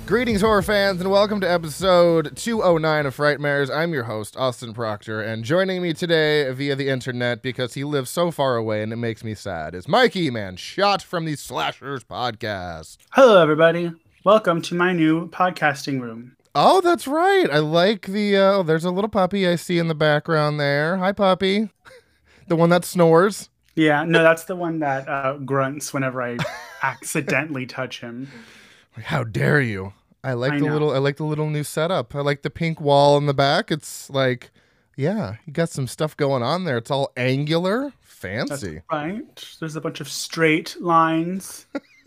Greetings, horror fans, and welcome to episode 209 of Frightmares. I'm your host, Austin Proctor, and joining me today via the internet, because he lives so far away and it makes me sad, is Mikey, man, shot from the Slashers podcast. Hello, everybody. Welcome to my new podcasting room. Oh, that's right. I like the, there's a little puppy I see in the background there. Hi, puppy. The one that snores. Yeah, no, that's the one that grunts whenever I accidentally touch him. How dare you? I like the little new setup. I like the pink wall in the back. It's like, yeah, you got some stuff going on there. It's all angular, fancy. That's right. There's a bunch of straight lines.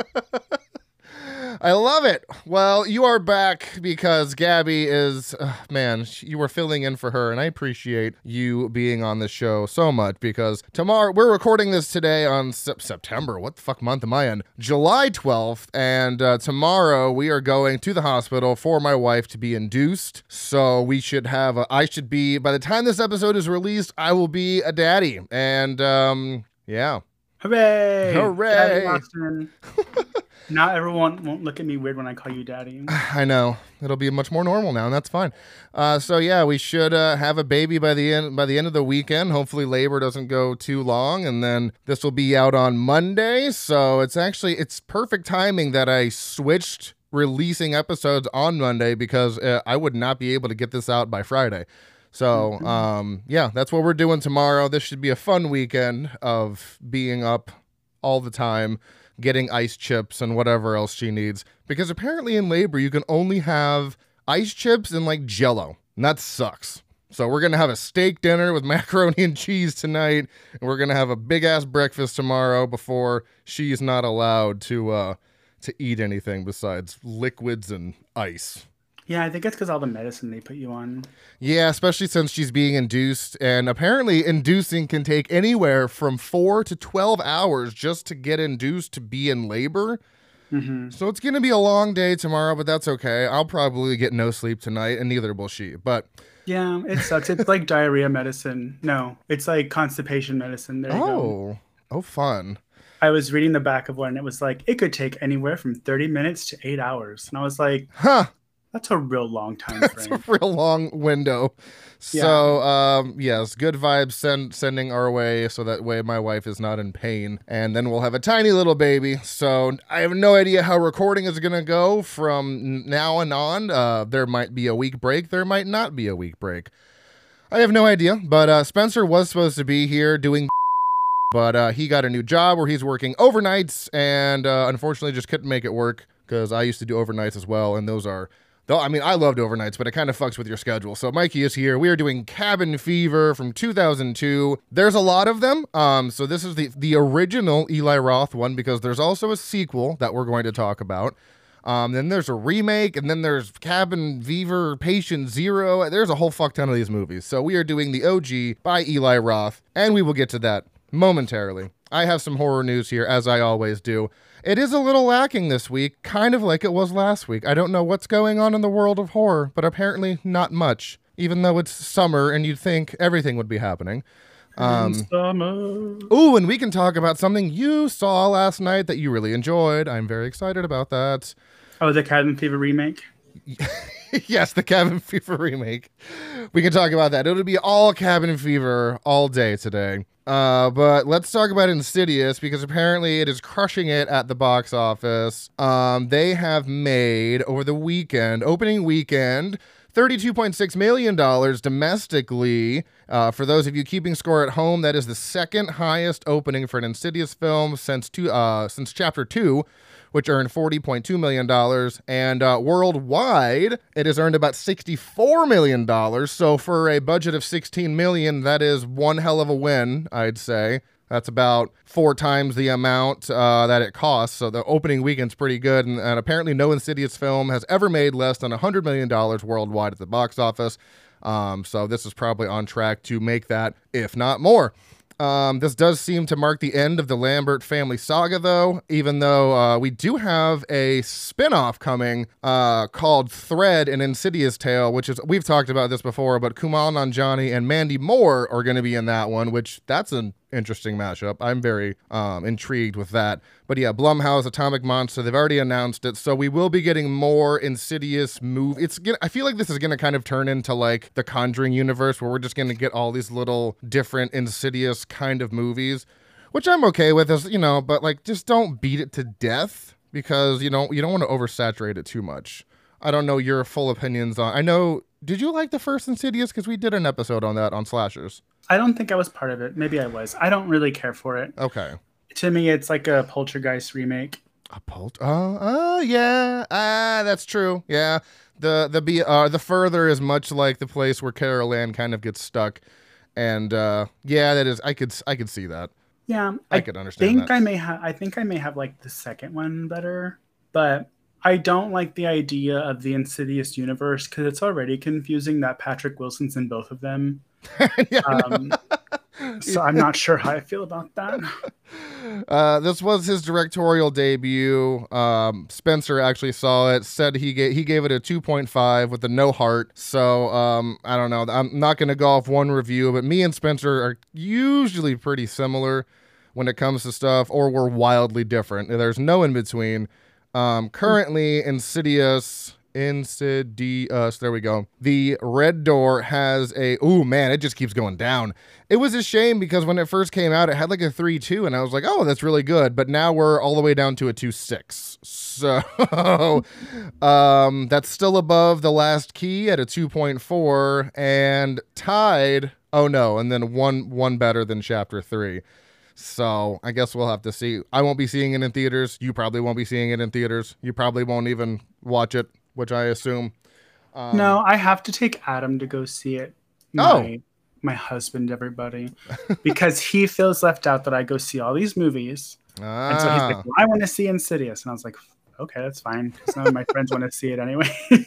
I love it. Well, you are back because Gabby is, you were filling in for her, and I appreciate you being on the show so much because tomorrow, we're recording this today on September. What the fuck month am I in? July 12th, and tomorrow we are going to the hospital for my wife to be induced. So we should have, by the time this episode is released, I will be a daddy. And, yeah. Hooray! Hooray! Daddy Austin. Now everyone won't look at me weird when I call you daddy. I know. It'll be much more normal now, and that's fine. So yeah, we should have a baby by the end of the weekend. Hopefully labor doesn't go too long, and then this will be out on Monday. So it's perfect timing that I switched releasing episodes on Monday because I would not be able to get this out by Friday. So yeah, that's what we're doing tomorrow. This should be a fun weekend of being up all the time, getting ice chips and whatever else she needs. Because apparently in labor, you can only have ice chips and like Jell-O. And that sucks. So we're going to have a steak dinner with macaroni and cheese tonight. And we're going to have a big ass breakfast tomorrow before she's not allowed to eat anything besides liquids and ice. Yeah, I think it's because all the medicine they put you on. Yeah, especially since she's being induced. And apparently inducing can take anywhere from 4 to 12 hours just to get induced to be in labor. Mm-hmm. So it's going to be a long day tomorrow, but that's okay. I'll probably get no sleep tonight, and neither will she. But yeah, it sucks. It's like diarrhea medicine. No, it's like constipation medicine. There you go. Oh, fun. I was reading the back of one, and it was like, it could take anywhere from 30 minutes to 8 hours. And I was like, huh. That's a real long time frame. That's a real long window. Yeah. So, yes, good vibes sending our way so that way my wife is not in pain. And then we'll have a tiny little baby. So I have no idea how recording is going to go from now and on. There might be a week break. There might not be a week break. I have no idea. But Spencer was supposed to be here doing but he got a new job where he's working overnights and unfortunately just couldn't make it work because I used to do overnights as well. And those are... I mean, I loved overnights, but it kind of fucks with your schedule. So Mikey is here. We are doing Cabin Fever from 2002. There's a lot of them. So this is the original Eli Roth one because there's also a sequel that we're going to talk about. Then there's a remake, and then there's Cabin Fever, Patient Zero. There's a whole fuck ton of these movies. So we are doing the OG by Eli Roth, and we will get to that momentarily. I have some horror news here, as I always do. It is a little lacking this week, kind of like it was last week. I don't know what's going on in the world of horror, but apparently not much, even though it's summer and you'd think everything would be happening. Summer. Ooh, and we can talk about something you saw last night that you really enjoyed. I'm very excited about that. Oh, the Cabin Fever remake? Yes, the Cabin Fever remake. We can talk about that. It'll be all Cabin Fever all day today. But let's talk about Insidious because apparently it is crushing it at the box office. They have made over the weekend, opening weekend, $32.6 million domestically. For those of you keeping score at home, that is the second highest opening for an Insidious film since Chapter 2, which earned $40.2 million. And worldwide, it has earned about $64 million. So for a budget of $16 million, that is one hell of a win, I'd say. That's about 4 times the amount that it costs. So the opening weekend's pretty good. And apparently no Insidious film has ever made less than $100 million worldwide at the box office. So this is probably on track to make that, if not more. This does seem to mark the end of the Lambert family saga, though, even though we do have a spin-off coming called Thread, an Insidious Tale, which is, we've talked about this before, but Kumail Nanjiani and Mandy Moore are going to be in that one, which that's an interesting mashup. I'm very intrigued with that. But yeah, Blumhouse, Atomic Monster, they've already announced it, so we will be getting more Insidious I feel like this is gonna kind of turn into like the Conjuring universe, where we're just gonna get all these little different Insidious kind of movies, which I'm okay with, as you know, but like just don't beat it to death, because you don't want to oversaturate it too much. I don't know your full opinions on. I know. Did you like the first Insidious? Because we did an episode on that on Slashers. I don't think I was part of it. Maybe I was. I don't really care for it. Okay. To me, it's like a Poltergeist remake. Yeah. That's true. Yeah. The Further is much like the place where Carol Ann kind of gets stuck, and yeah, that is. I could see that. Yeah, I could understand that. I think I may have liked the second one better, but I don't like the idea of the Insidious universe because it's already confusing that Patrick Wilson's in both of them. So I'm not sure how I feel about that. This was his directorial debut. Spencer actually saw it, said he gave it a 2.5 with a no heart. So I don't know. I'm not going to go off one review, but me and Spencer are usually pretty similar when it comes to stuff, or we're wildly different. There's no in between. Currently, Insidious, there we go. The Red Door has oh man, it just keeps going down. It was a shame because when it first came out, it had like a 3.2, and I was like, oh, that's really good. But now we're all the way down to a 2.6. So that's still above The Last Key at a 2.4, and tied. Oh no, and then one better than Chapter 3. So I guess we'll have to see. I won't be seeing it in theaters. You probably won't be seeing it in theaters. You probably won't even watch it, which I assume. No, I have to take Adam to go see it. My husband, everybody, because he feels left out that I go see all these movies. And so he's like, well, I want to see Insidious. And I was like, okay, that's fine, because none of my friends want to see it anyway.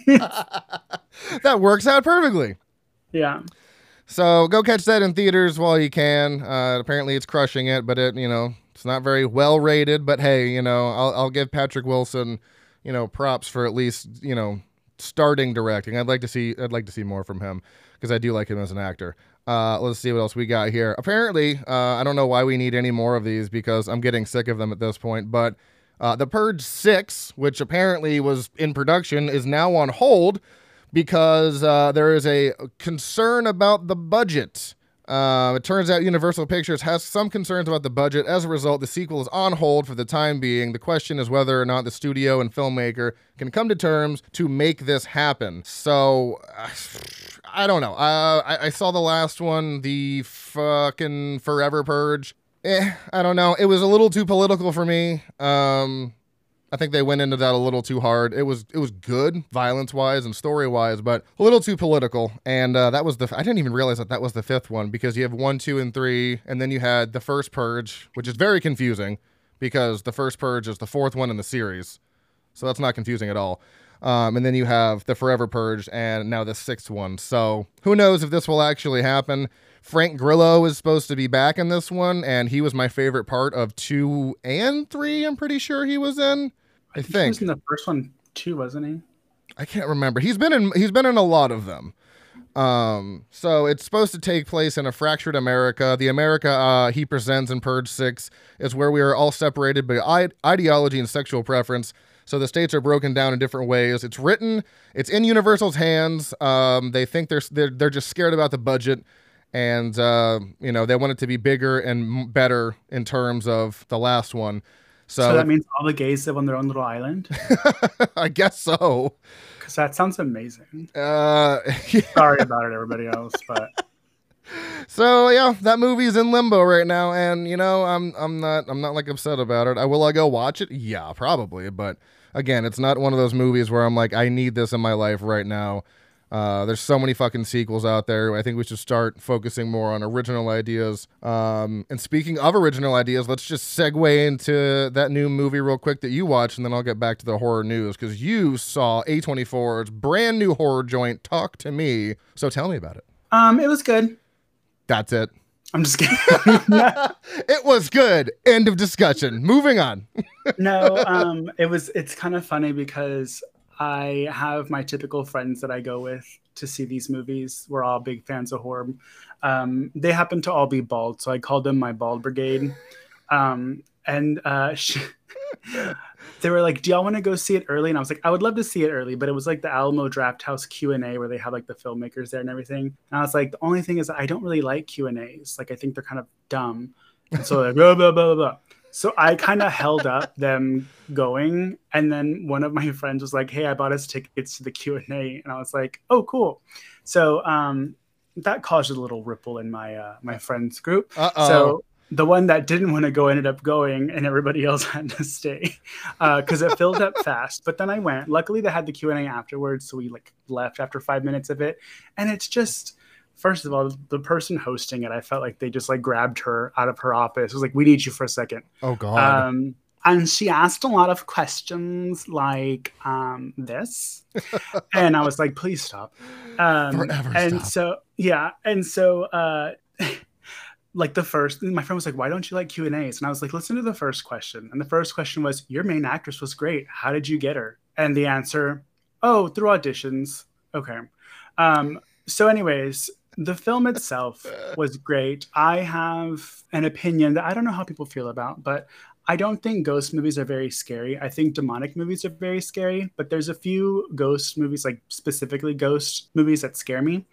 That works out perfectly. Yeah. So go catch that in theaters while you can. Apparently it's crushing it, but it's not very well rated. But hey, I'll give Patrick Wilson, props for at least, starting directing. I'd like to see more from him, because I do like him as an actor. Let's see what else we got here. Apparently, I don't know why we need any more of these, because I'm getting sick of them at this point. But The Purge 6, which apparently was in production, is now on hold, because there is a concern about the budget. It turns out Universal Pictures has some concerns about the budget. As a result, the sequel is on hold for the time being. The question is whether or not the studio and filmmaker can come to terms to make this happen. So, I don't know. I saw the last one, the fucking Forever Purge. I don't know. It was a little too political for me. I think they went into that a little too hard. It was good, violence-wise and story-wise, but a little too political. And that was I didn't even realize that was the fifth one, because you have 1, 2, and 3, and then you had the first Purge, which is very confusing, because the first Purge is the fourth one in the series. So that's not confusing at all. And then you have the Forever Purge, and now the sixth one. So who knows if this will actually happen. Frank Grillo is supposed to be back in this one, and he was my favorite part of 2 and 3, I'm pretty sure he was in. I think he was in the first one too, wasn't he? I can't remember. He's been in a lot of them. So it's supposed to take place in a fractured America. The America he presents in Purge 6 is where we are all separated by ideology and sexual preference. So the states are broken down in different ways. It's in Universal's hands. They think they're just scared about the budget, and they want it to be bigger and better in terms of the last one. So that means all the gays live on their own little island? I guess so. Because that sounds amazing. Yeah. Sorry about it, everybody else, but... So yeah, that movie's in limbo right now, and I'm not like upset about it. Will I go watch it? Yeah, probably. But again, it's not one of those movies where I'm like, I need this in my life right now. There's so many fucking sequels out there. I think we should start focusing more on original ideas. And speaking of original ideas, let's just segue into that new movie real quick that you watched, and then I'll get back to the horror news, because you saw A24's brand new horror joint, Talk to Me. So tell me about it. It was good. That's it. I'm just kidding. It was good. End of discussion. Moving on. No, it's kind of funny because I have my typical friends that I go with to see these movies. We're all big fans of horror. They happen to all be bald, so I called them my bald brigade. And they were like, "Do y'all want to go see it early?" And I was like, "I would love to see it early," but it was like the Alamo Drafthouse Q&A where they have like the filmmakers there and everything. And I was like, the only thing is I don't really like Q&As. Like I think they're kind of dumb. And so like blah blah blah blah. So I kind of held up them going, and then one of my friends was like, "Hey, I bought us tickets to the Q&A," and I was like, "Oh, cool." So that caused a little ripple in my friends group. So the one that didn't want to go ended up going, and everybody else had to stay because it filled up fast. But then I went. Luckily, they had the Q&A afterwards, so we like left after 5 minutes of it, and it's just. First of all, the person hosting it, I felt like they just like grabbed her out of her office. It was like, "We need you for a second." Oh God. And she asked a lot of questions like this. And I was like, "Please stop." Forever and stop. so, yeah. And so, like my friend was like, "Why don't you like Q&As?" And I was like, "Listen to the first question." And the first question was, "Your main actress was great. How did you get her?" And the answer, "Oh, through auditions." Okay. So anyways, the film itself was great. I have an opinion that I don't know how people feel about, but I don't think ghost movies are very scary. I think demonic movies are very scary, but there's a few ghost movies, like specifically ghost movies, that scare me.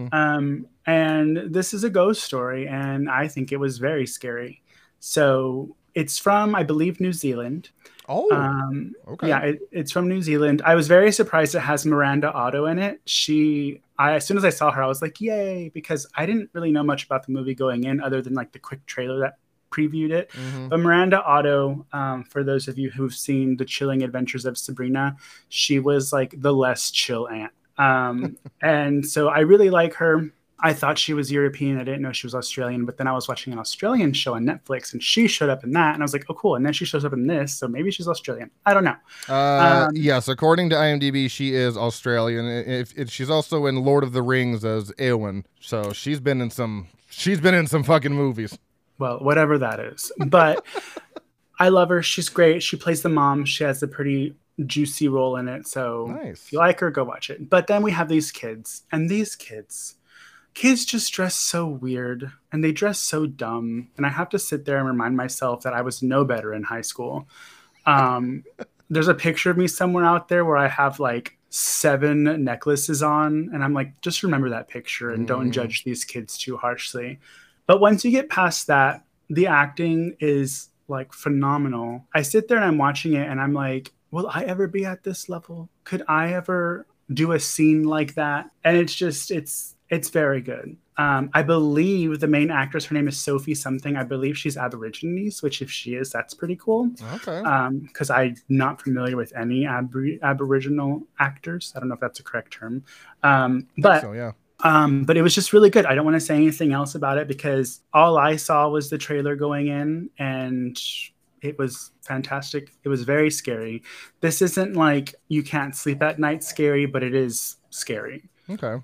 And this is a ghost story, and I think it was very scary. So it's from, I believe, New Zealand. Okay. Yeah, it's from New Zealand. I was very surprised it has Miranda Otto in it. As soon as I saw her, I was like, "Yay!" Because I didn't really know much about the movie going in, other than like the quick trailer that previewed it. But Miranda Otto, for those of you who've seen The Chilling Adventures of Sabrina, she was like the less chill aunt. And so I really like her. I thought she was European. I didn't know she was Australian, but then I was watching an Australian show on Netflix and she showed up in that. And I was like, "Oh, cool." And then she shows up in this. So maybe she's Australian. I don't know. Yes, according to IMDb, she is Australian. She's also in Lord of the Rings as Eowyn. So she's been in some fucking movies. Well, whatever that is. But I love her. She's great. She plays the mom. She has a pretty juicy role in it. So nice. If you like her, go watch it. But then we have these kids. And these kids just dress so weird. And they dress so dumb. And I have to sit there and remind myself that I was no better in high school. There's a picture of me somewhere out there where I have like 7 necklaces on. And I'm like, just remember that picture and don't judge these kids too harshly. But once you get past that, the acting is like phenomenal. I sit there and I'm watching it and I'm like, will I ever be at this level? Could I ever do a scene like that? And it's very good. I believe the main actress, her name is Sophie something. I believe she's Aborigines, which if she is, that's pretty cool. Okay. Because I'm not familiar with any Aboriginal actors. I don't know if that's a correct term. But so, yeah. But it was just really good. I don't want to say anything else about it because all I saw was the trailer going in and it was fantastic. It was very scary. This isn't like you can't sleep at night scary, but it is scary. Okay.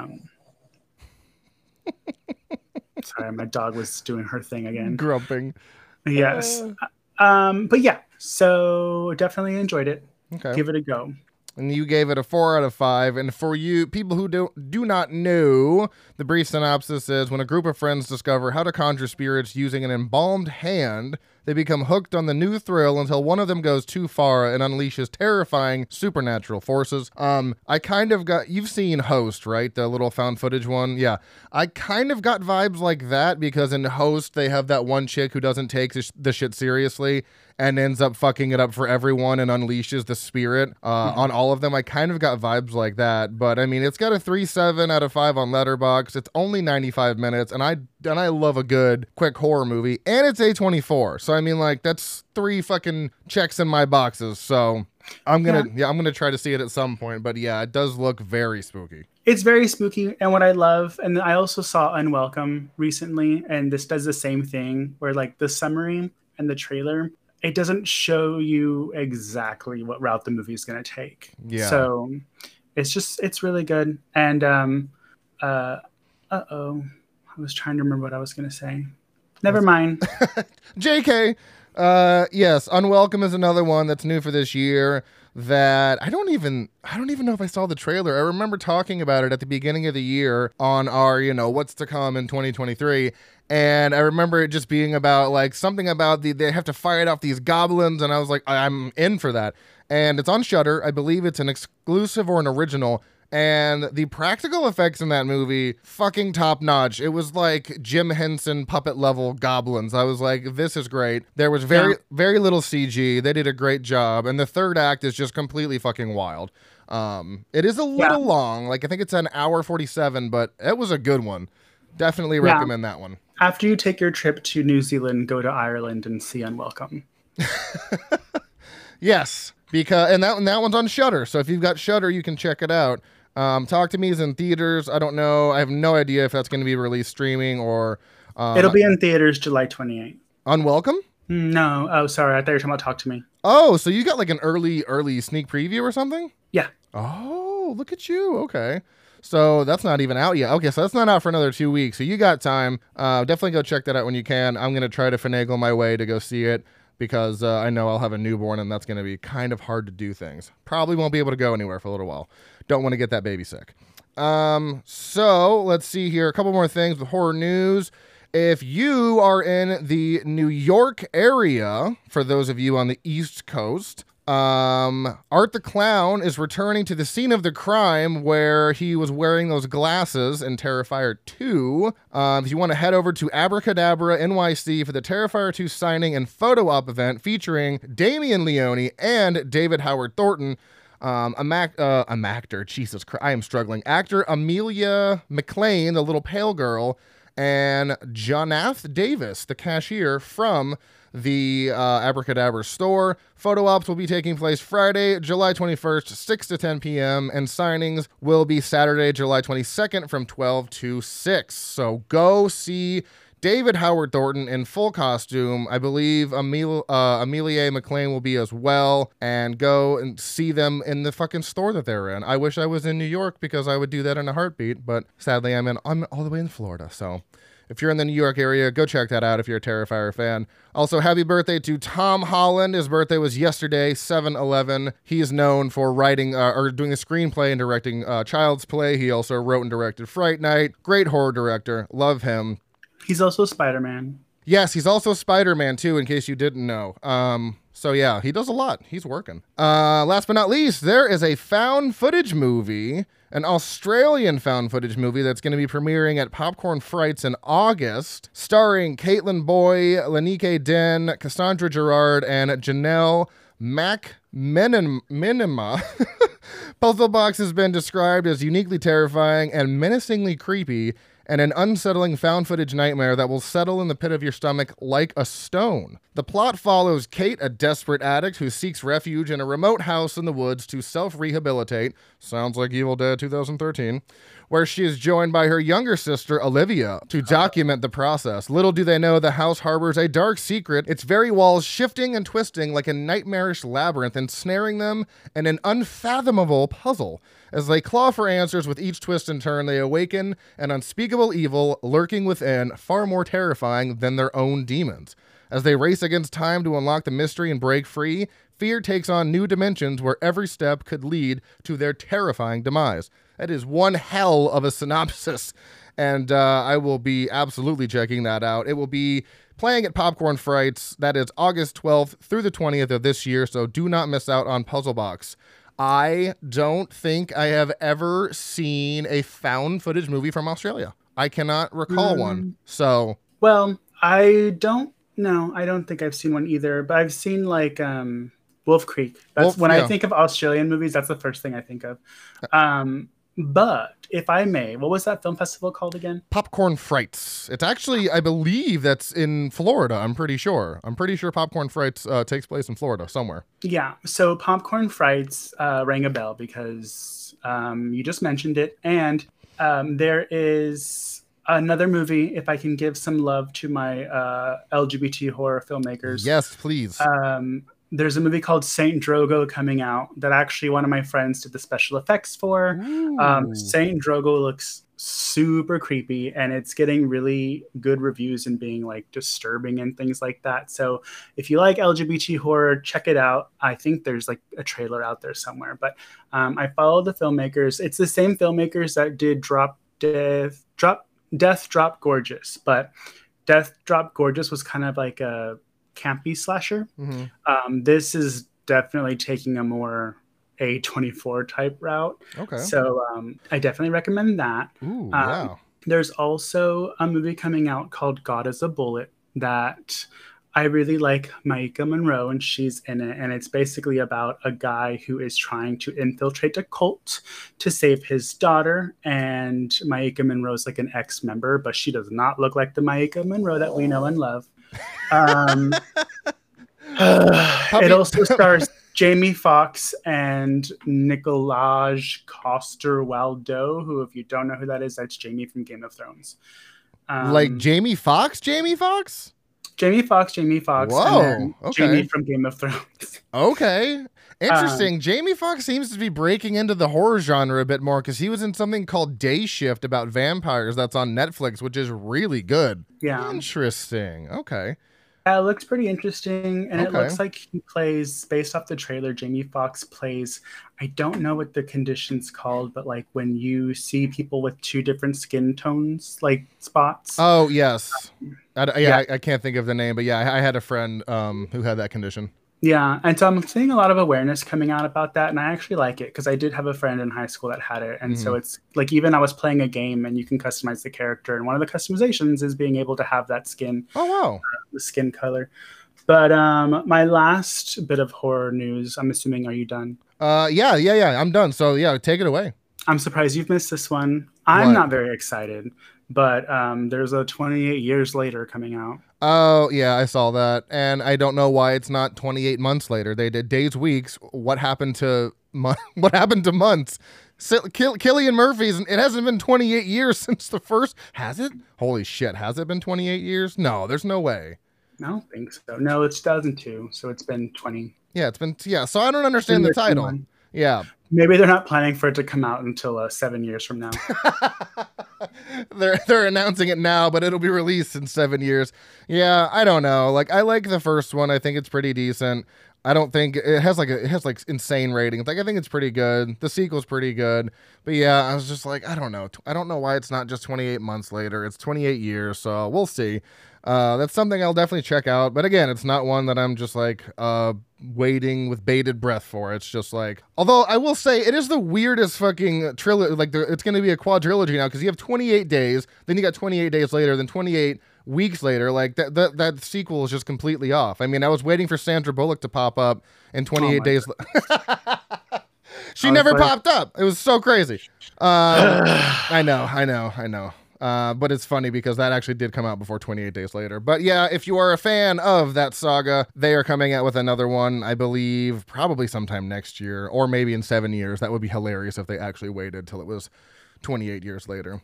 Sorry, my dog was doing her thing again. Grumping. Yes. But yeah, so definitely enjoyed it. Okay. Give it a go. And you gave it a 4 out of 5. And for you people who do not know, the brief synopsis is when a group of friends discover how to conjure spirits using an embalmed hand, they become hooked on the new thrill until one of them goes too far and unleashes terrifying supernatural forces. I kind of got, you've seen Host, right? The little found footage one. Yeah. I kind of got vibes like that because in Host, they have that one chick who doesn't take the shit seriously and ends up fucking it up for everyone and unleashes the spirit on all of them. I kind of got vibes like that, but I mean, it's got a 3.7 out of 5 on Letterboxd. It's only 95 minutes, and I love a good quick horror movie, and it's A24. So I mean, like, that's 3 fucking checks in my boxes. So I'm gonna try to see it at some point. But yeah, it does look very spooky. It's very spooky, and what I love, and I also saw Unwelcome recently, and this does the same thing where like the summary and the trailer, it doesn't show you exactly what route the movie is going to take. Yeah. So it's really good. And I was trying to remember what I was going to say. Never mind. JK. Yes, Unwelcome is another one that's new for this year. that I don't even know if I saw the trailer. I remember talking about it at the beginning of the year on our, what's to come in 2023. And I remember it just being about like something about they have to fight off these goblins. And I was like, I'm in for that. And it's on Shudder. I believe it's an exclusive or an original. And the practical effects in that movie, fucking top notch. It was like Jim Henson puppet level goblins. I was like, this is great. There was very little CG. They did a great job. And the third act is just completely fucking wild. It is a little long. Like, I think it's an hour 47, but it was a good one. Definitely recommend that one. After you take your trip to New Zealand, go to Ireland and see Unwelcome. Yes, because that one's on Shudder. So if you've got Shudder, you can check it out. Talk to Me is in theaters. I don't know. I have no idea if that's going to be released streaming or. It'll be in theaters July 28th. Unwelcome? No. Oh, sorry. I thought you were talking about Talk to Me. Oh, so you got like an early sneak preview or something? Yeah. Oh, look at you. Okay. So that's not even out yet. Okay, so that's not out for another 2 weeks. So you got time. Definitely go check that out when you can. I'm going to try to finagle my way to go see it because I know I'll have a newborn and that's going to be kind of hard to do things. Probably won't be able to go anywhere for a little while. Don't want to get that baby sick. So let's see here. A couple more things with horror news. If you are in the New York area, for those of you on the East Coast, Art the Clown is returning to the scene of the crime where he was wearing those glasses in Terrifier 2. If you want to head over to Abracadabra NYC for the Terrifier 2 signing and photo op event featuring Damien Leone and David Howard Thornton, actor, Jesus Christ, I am struggling. Actor Amelia McLean, the little pale girl, and Jonath Davis, the cashier from the Abracadabra store. Photo ops will be taking place Friday, July 21st, 6 to 10 p.m., and signings will be Saturday, July 22nd from 12 to 6. So go see David Howard Thornton in full costume. I believe Amelia McLean will be as well, and go and see them in the fucking store that they're in. I wish I was in New York because I would do that in a heartbeat, but sadly I'm all the way in Florida, so if you're in the New York area, go check that out if you're a Terrifier fan. Also, happy birthday to Tom Holland. His birthday was yesterday, 7/11. He is known for writing or doing the screenplay and directing Child's Play. He also wrote and directed Fright Night. Great horror director. Love him. He's also Spider-Man. Yes, he's also Spider-Man too, in case you didn't know. So yeah, he does a lot. He's working. Last but not least, there is a found footage movie, an Australian found footage movie that's going to be premiering at Popcorn Frights in August, starring Caitlin Boy, Lanique Den, Cassandra Gerard, and Janelle McMenema. Puzzle Box has been described as uniquely terrifying and menacingly creepy, and an unsettling found footage nightmare that will settle in the pit of your stomach like a stone. The plot follows Kate, a desperate addict who seeks refuge in a remote house in the woods to self-rehabilitate, sounds like Evil Dead 2013, where she is joined by her younger sister, Olivia, to document the process. Little do they know the house harbors a dark secret, its very walls shifting and twisting like a nightmarish labyrinth, ensnaring them in an unfathomable puzzle. As they claw for answers with each twist and turn, they awaken an unspeakable evil lurking within, far more terrifying than their own demons. As they race against time to unlock the mystery and break free, fear takes on new dimensions where every step could lead to their terrifying demise. That is one hell of a synopsis, and I will be absolutely checking that out. It will be playing at Popcorn Frights. That is August 12th through the 20th of this year, so do not miss out on Puzzle Box. I don't think I have ever seen a found footage movie from Australia. I cannot recall one. So, well, I don't think I've seen one either, but I've seen like Wolf Creek. That's I think of Australian movies, that's the first thing I think of. But if I may, what was that film festival called again? Popcorn Frights. It's actually, I believe that's in Florida. I'm pretty sure Popcorn Frights takes place in Florida somewhere. Yeah. So Popcorn Frights rang a bell because you just mentioned it. And there is another movie, if I can give some love to my LGBT horror filmmakers. Yes, please. there's a movie called Saint Drogo coming out that actually one of my friends did the special effects for. Saint Drogo looks super creepy, and it's getting really good reviews and being like disturbing and things like that. So if you like LGBT horror, check it out. I think there's like a trailer out there somewhere, but I follow the filmmakers. It's the same filmmakers that did Death Drop Gorgeous, but Death Drop Gorgeous was kind of like a campy slasher. This is definitely taking a more A24 type route. Okay. So I definitely recommend that. Ooh, yeah. There's also a movie coming out called God is a Bullet that I really like Maika Monroe, and she's in it. And it's basically about a guy who is trying to infiltrate a cult to save his daughter. And Maika Monroe is like an ex-member, but she does not look like the Maika Monroe that we know and love. It also stars Jamie Foxx and Nicolaj Coster-Waldau, who, if you don't know who that is, that's Jamie from Game of Thrones. Like Jamie Foxx? Jamie Foxx. Whoa, and okay. Jamie from Game of Thrones. Okay. Interesting. Jamie Foxx seems to be breaking into the horror genre a bit more because he was in something called Day Shift about vampires that's on Netflix, which is really good. Yeah. Interesting. Okay. It looks pretty interesting, and it looks like he plays, based off the trailer, Jamie Foxx plays, I don't know what the condition's called, but like when you see people with two different skin tones, like spots. Oh, yes. I can't think of the name, but yeah, I had a friend who had that condition. Yeah, and so I'm seeing a lot of awareness coming out about that, and I actually like it because I did have a friend in high school that had it, and so it's like even I was playing a game and you can customize the character, and one of the customizations is being able to have that skin. Oh wow, the skin color. But my last bit of horror news, I'm assuming, are you done? Yeah, I'm done. So yeah, take it away. I'm surprised you've missed this one. I'm not very excited, but there's a 28 Years Later coming out. Oh, yeah, I saw that. And I don't know why it's not 28 months later. They did days, weeks. What happened to what happened to months? Cillian Murphy's, it hasn't been 28 years since the first. Has it? Holy shit. Has it been 28 years? No, there's no way. I don't think so. No, it's 2002. So it's been 20. Yeah, it's been, yeah. So I don't understand the title. Yeah. Maybe they're not planning for it to come out until 7 years from now. They're announcing it now, but it'll be released in 7 years. Yeah, I don't know. Like, I like the first one. I think it's pretty decent. I don't think it has like insane ratings. Like, I think it's pretty good. The sequel's pretty good. But yeah, I was just like, I don't know. I don't know why it's not just 28 months later. It's 28 years, so we'll see. That's something I'll definitely check out. But again, it's not one that I'm just like waiting with bated breath for. It's just like, although I will say it is the weirdest fucking trilogy. Like, it's going to be a quadrilogy now because you have 28 days, then you got 28 days later, then 28 weeks later. Like that sequel is just completely off. I mean, I was waiting for Sandra Bullock to pop up in 28 days. She never popped up. It was so crazy. I know. But it's funny because that actually did come out before 28 days later. But yeah, if you are a fan of that saga, they are coming out with another one, I believe, probably sometime next year, or maybe in 7 years. That would be hilarious if they actually waited till it was 28 years later.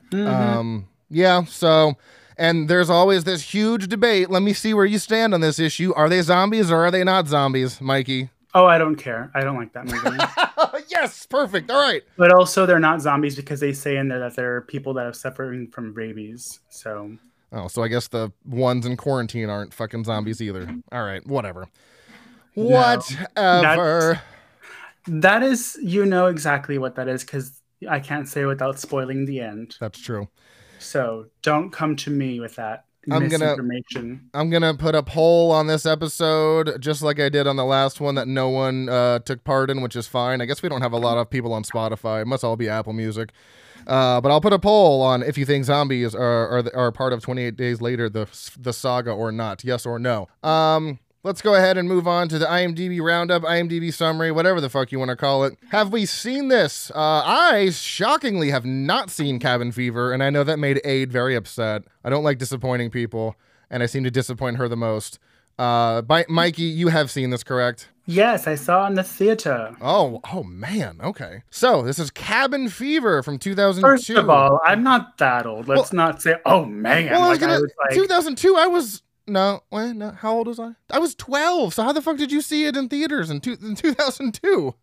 Yeah, so, and there's always this huge debate. Let me see where you stand on this issue. Are they zombies or are they not zombies, Mikey? Oh, I don't care. I don't like that movie. Yes, perfect. All right. But also, they're not zombies because they say in there that they're people that are suffering from rabies. So. Oh, so I guess the ones in quarantine aren't fucking zombies either. All right, whatever. No, whatever. That is, you know exactly what that is because I can't say without spoiling the end. That's true. So don't come to me with that. I'm gonna put a poll on this episode, just like I did on the last one that no one took part in, which is fine. I guess we don't have a lot of people on Spotify. It must all be Apple Music. But I'll put a poll on if you think zombies are part of 28 Days Later, the saga, or not. Yes or no. Let's go ahead and move on to the IMDb roundup, IMDb summary, whatever the fuck you want to call it. Have we seen this? I shockingly have not seen Cabin Fever, and I know that made Aid very upset. I don't like disappointing people, and I seem to disappoint her the most. Mikey, you have seen this, correct? Yes, I saw it in the theater. Oh man, okay. So this is Cabin Fever from 2002. First of all, I'm not that old. Let's not say, oh man. Well, 2002, I was No, wait, no. How old was I? I was 12. So how the fuck did you see it in theaters in 2002?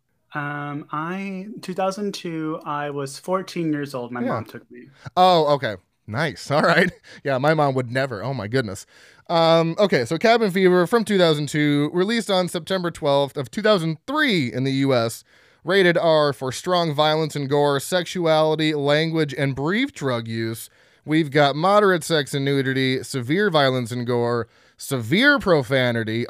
2002, I was 14 years old. My mom took me. Oh, okay. Nice. All right. Yeah, my mom would never. Oh my goodness. Okay, so Cabin Fever from 2002, released on September 12th of 2003 in the US. Rated R for strong violence and gore, sexuality, language, and brief drug use. We've got moderate sex and nudity, severe violence and gore, severe profanity,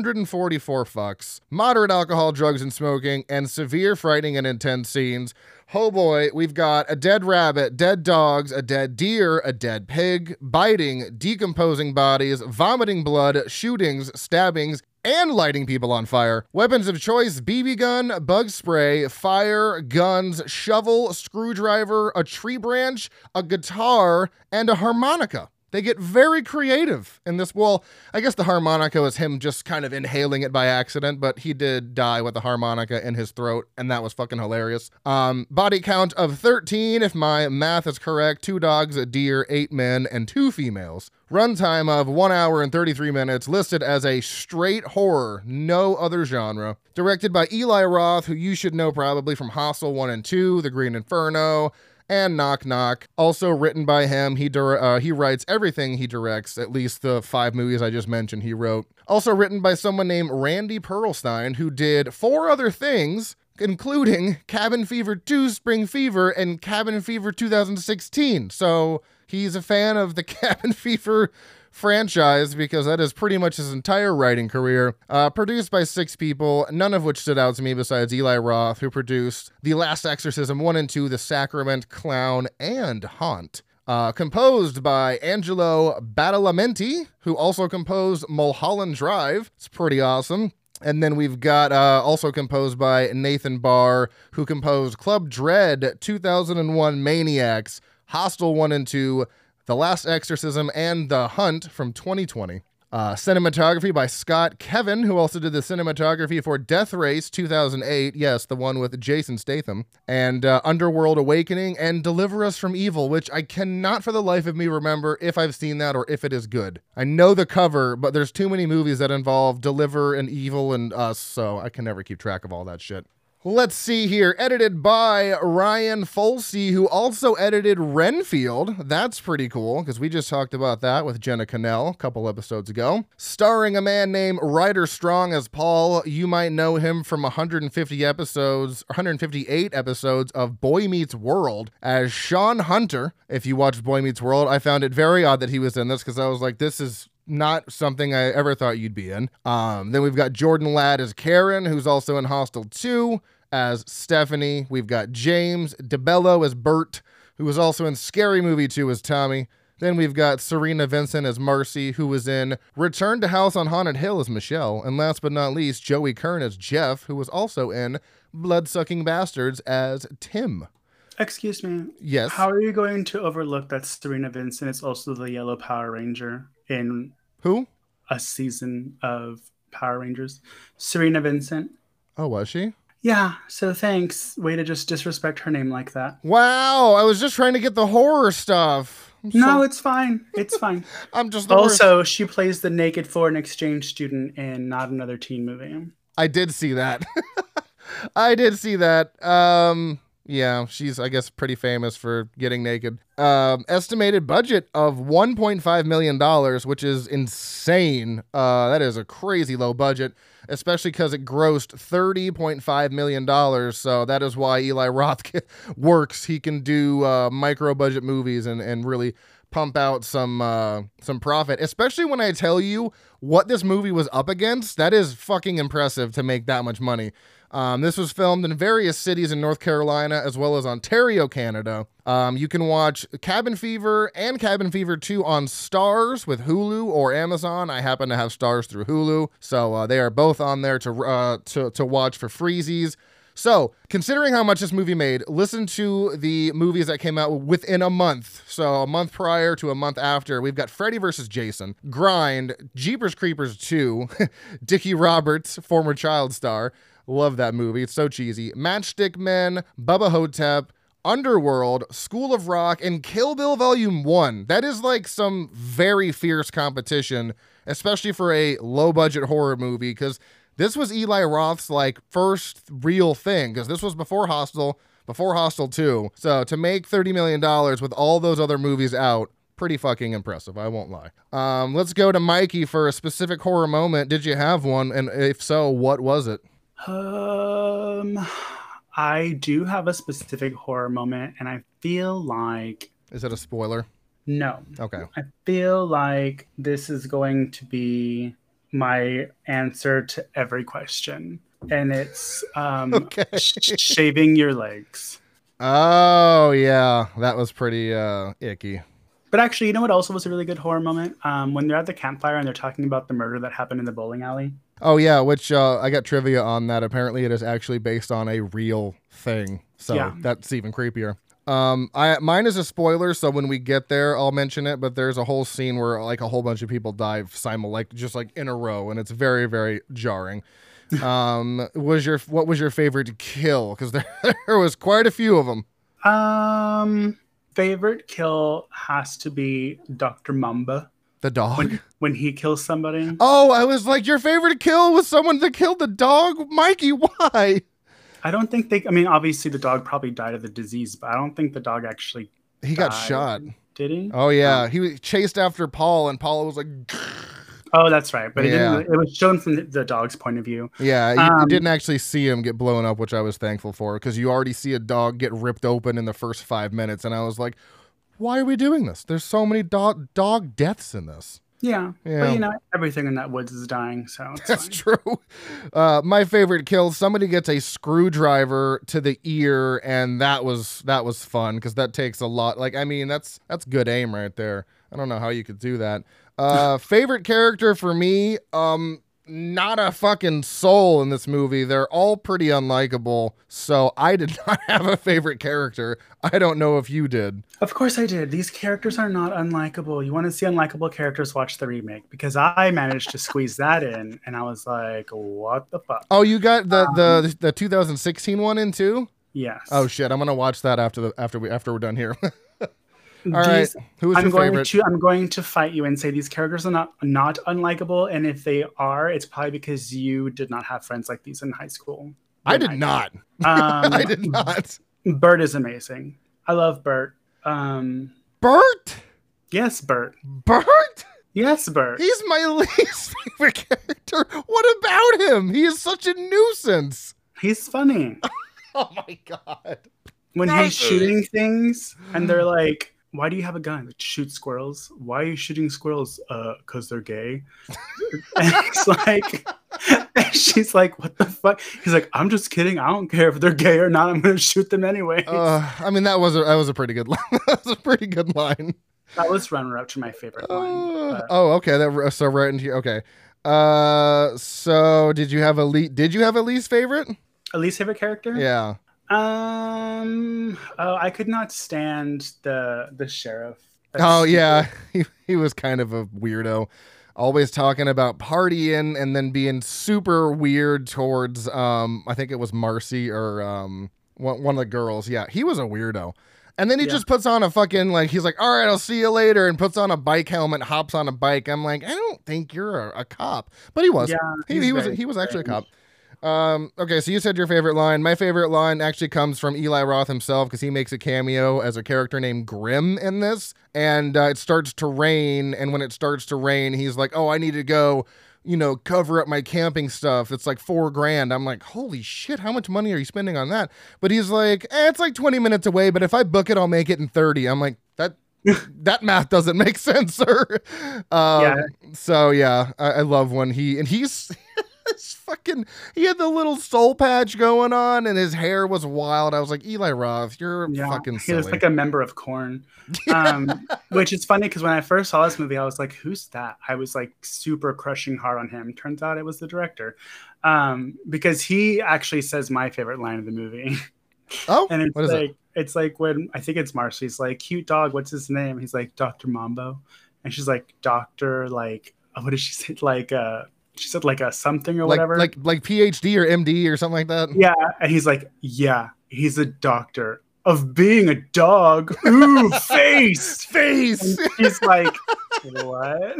144 fucks, moderate alcohol, drugs, and smoking, and severe frightening and intense scenes. Oh boy, we've got a dead rabbit, dead dogs, a dead deer, a dead pig, biting, decomposing bodies, vomiting blood, shootings, stabbings, and lighting people on fire. Weapons of choice: BB gun, bug spray, fire, guns, shovel, screwdriver, a tree branch, a guitar, and a harmonica. They get very creative in this. Well, I guess the harmonica was him just kind of inhaling it by accident, but he did die with the harmonica in his throat, and that was fucking hilarious. Body count of 13, if my math is correct. 2 dogs, a deer, 8 men, and 2 females. Runtime of 1 hour and 33 minutes, listed as a straight horror, no other genre. Directed by Eli Roth, who you should know probably from Hostel 1 and 2, The Green Inferno, and Knock Knock. Also written by him. He writes everything he directs, at least the 5 movies I just mentioned he wrote. Also written by someone named Randy Perlstein, who did 4 other things, including Cabin Fever 2, Spring Fever, and Cabin Fever 2016. So he's a fan of the Cabin Fever franchise because that is pretty much his entire writing career. Produced by 6 people, none of which stood out to me besides Eli Roth, who produced The Last Exorcism 1 and 2, The Sacrament, Clown, and Haunt. Composed by Angelo Badalamenti, who also composed Mulholland Drive. It's pretty awesome. And then we've got also composed by Nathan Barr, who composed Club Dread, 2001 Maniacs, Hostel 1 and 2, The Last Exorcism, and The Hunt from 2020. Cinematography by Scott Kevin, who also did the cinematography for Death Race 2008. Yes, the one with Jason Statham. And Underworld Awakening and Deliver Us from Evil, which I cannot for the life of me remember if I've seen that or if it is good. I know the cover, but there's too many movies that involve Deliver and Evil and Us, so I can never keep track of all that shit. Let's see here. Edited by Ryan Folsey, who also edited Renfield. That's pretty cool, because we just talked about that with Jenna Cannell a couple episodes ago. Starring a man named Ryder Strong as Paul. You might know him from 158 episodes of Boy Meets World as Sean Hunter. If you watched Boy Meets World, I found it very odd that he was in this, because I was like, this is not something I ever thought you'd be in. Then we've got Jordan Ladd as Karen, who's also in Hostel 2 as Stephanie. We've got James DeBello as Bert, who was also in Scary Movie 2 as Tommy. Then we've got Serena Vincent as Marcy, who was in Return to House on Haunted Hill as Michelle. And last but not least, Joey Kern as Jeff, who was also in Bloodsucking Bastards as Tim. Excuse me. Yes. How are you going to overlook that Serena Vincent is also the Yellow Power Ranger in who? A season of Power Rangers? Serena Vincent. Oh, was she? Yeah, so thanks. Way to just disrespect her name like that. Wow, I was just trying to get the horror stuff. No, it's fine. It's fine. I'm just the also, worst. She plays the naked foreign exchange student in Not Another Teen Movie. I did see that. I did see that. Yeah, she's, I guess, pretty famous for getting naked. Estimated budget of $1.5 million, which is insane. That is a crazy low budget, especially because it grossed $30.5 million. So that is why Eli Roth works. He can do micro-budget movies and really pump out some profit, especially when I tell you what this movie was up against. That is fucking impressive to make that much money. This was filmed in various cities in North Carolina as well as Ontario, Canada. You can watch Cabin Fever and Cabin Fever 2 on Starz with Hulu or Amazon. I happen to have Starz through Hulu, so they are both on there to watch for freezies. So, considering how much this movie made, listen to the movies that came out within a month. So, a month prior to a month after, we've got Freddy vs. Jason, Grind, Jeepers Creepers 2, Dickie Roberts, former child star. Love that movie. It's so cheesy. Matchstick Men, Bubba Hotep, Underworld, School of Rock, and Kill Bill Volume 1. That is like some very fierce competition, especially for a low-budget horror movie, because this was Eli Roth's like first real thing, because this was before Hostel 2. So to make $30 million with all those other movies out, pretty fucking impressive, I won't lie. Let's go to Mikey for a specific horror moment. Did you have one? And if so, what was it? I do have a specific horror moment, and I feel like... Is it a spoiler? No. Okay. I feel like this is going to be my answer to every question. And it's shaving your legs. Oh, yeah. That was pretty icky. But actually, you know what also was a really good horror moment? When they're at the campfire and they're talking about the murder that happened in the bowling alley. Oh, yeah, which I got trivia on that. Apparently, it is actually based on a real thing. So that's even creepier. Mine is a spoiler, so when we get there, I'll mention it. But there's a whole scene where like a whole bunch of people die just like in a row, and it's very, very jarring. What was your favorite kill? Because there was quite a few of them. Favorite kill has to be Dr. Mamba. The dog? When he kills somebody. Oh, I was like, your favorite kill was someone that killed the dog? Mikey, why? I don't think obviously the dog probably died of the disease, but I don't think the dog actually got shot. Did he? Oh, yeah. He was chased after Paul, and Paul was like... Oh, that's right. But it was shown from the dog's point of view. Yeah, you didn't actually see him get blown up, which I was thankful for, because you already see a dog get ripped open in the first 5 minutes, and I was like, why are we doing this? There's so many dog deaths in this. Yeah. But everything in that woods is dying, so that's true. My favorite kill, somebody gets a screwdriver to the ear, and that was fun, because that takes a lot. Like, I mean, that's good aim right there. I don't know how you could do that. Favorite character for me, not a fucking soul in this movie. They're all pretty unlikable, so I did not have a favorite character. I don't know if you did. Of course I did. These characters are not unlikable. You want to see unlikable characters, watch the remake, because I managed to squeeze that in, and I was like, what the fuck? Oh, you got the 2016 one in too? Yes. Oh shit, I'm gonna watch that after we're done here. All right. Who is your favorite? I'm going to fight you and say these characters are not unlikable, and if they are, it's probably because you did not have friends like these in high school. I did not. I did not. Bert is amazing. I love Bert. Bert? Yes, Bert. Bert? Yes, Bert. He's my least favorite character. What about him? He is such a nuisance. He's funny. Oh my god. When he's shooting things and they're like, why do you have a gun? Like, shoot squirrels. Why are you shooting squirrels? Because they're gay. And he's like, and she's like, what the fuck? He's like, I'm just kidding. I don't care if they're gay or not. I'm going to shoot them anyway. I mean, that was a pretty good line. That was a pretty good line. That was runner up to my favorite line. Oh, okay. So right into here. Okay. So did you have a least favorite? A least favorite character? Yeah. I could not stand the sheriff. Yeah, he was kind of a weirdo, always talking about partying and then being super weird towards I think it was Marcy or one of the girls. Yeah, he was a weirdo. And then he just puts on a fucking, like, he's like, all right, I'll see you later, and puts on a bike helmet, hops on a bike. I'm like, I don't think you're a cop, but he was. Yeah, he was actually a cop. Okay, so you said your favorite line. My favorite line actually comes from Eli Roth himself, because he makes a cameo as a character named Grim in this, and it starts to rain, and when it starts to rain, he's like, oh, I need to go, cover up my camping stuff. It's like $4,000. I'm like, holy shit, how much money are you spending on that? But he's like, it's like 20 minutes away, but if I book it, I'll make it in 30. I'm like, that math doesn't make sense, sir. So yeah, I love when he's he had the little soul patch going on, and his hair was wild. I was like, Eli Roth, you're fucking silly. He was like a member of Korn, which is funny because when I first saw this movie, I was like, who's that? I was like super crushing hard on him. Turns out it was the director, because he actually says my favorite line of the movie. Oh, and what is it? It's like when I think it's Marcy's like, cute dog, what's his name? He's like, Dr. Mambo, and she's like, Doctor, like, what did she say? Like, she said like a something or whatever. Like PhD or MD or something like that. Yeah. And he's like, yeah, he's a doctor. of being a dog. Ooh, face. Face. And he's like, what?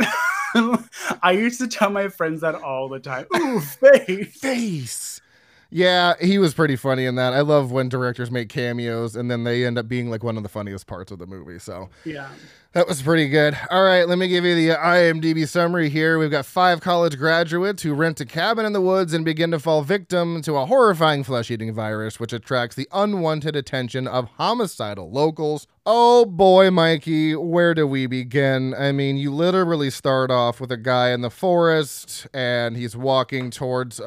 I used to tell my friends that all the time. Ooh, face. Face. Yeah, he was pretty funny in that. I love when directors make cameos and then they end up being like one of the funniest parts of the movie. So yeah, that was pretty good. All right, let me give you the IMDb summary here. We've got 5 college graduates who rent a cabin in the woods and begin to fall victim to a horrifying flesh-eating virus, which attracts the unwanted attention of homicidal locals. Oh boy, Mikey, where do we begin? I mean, you literally start off with a guy in the forest and he's walking towards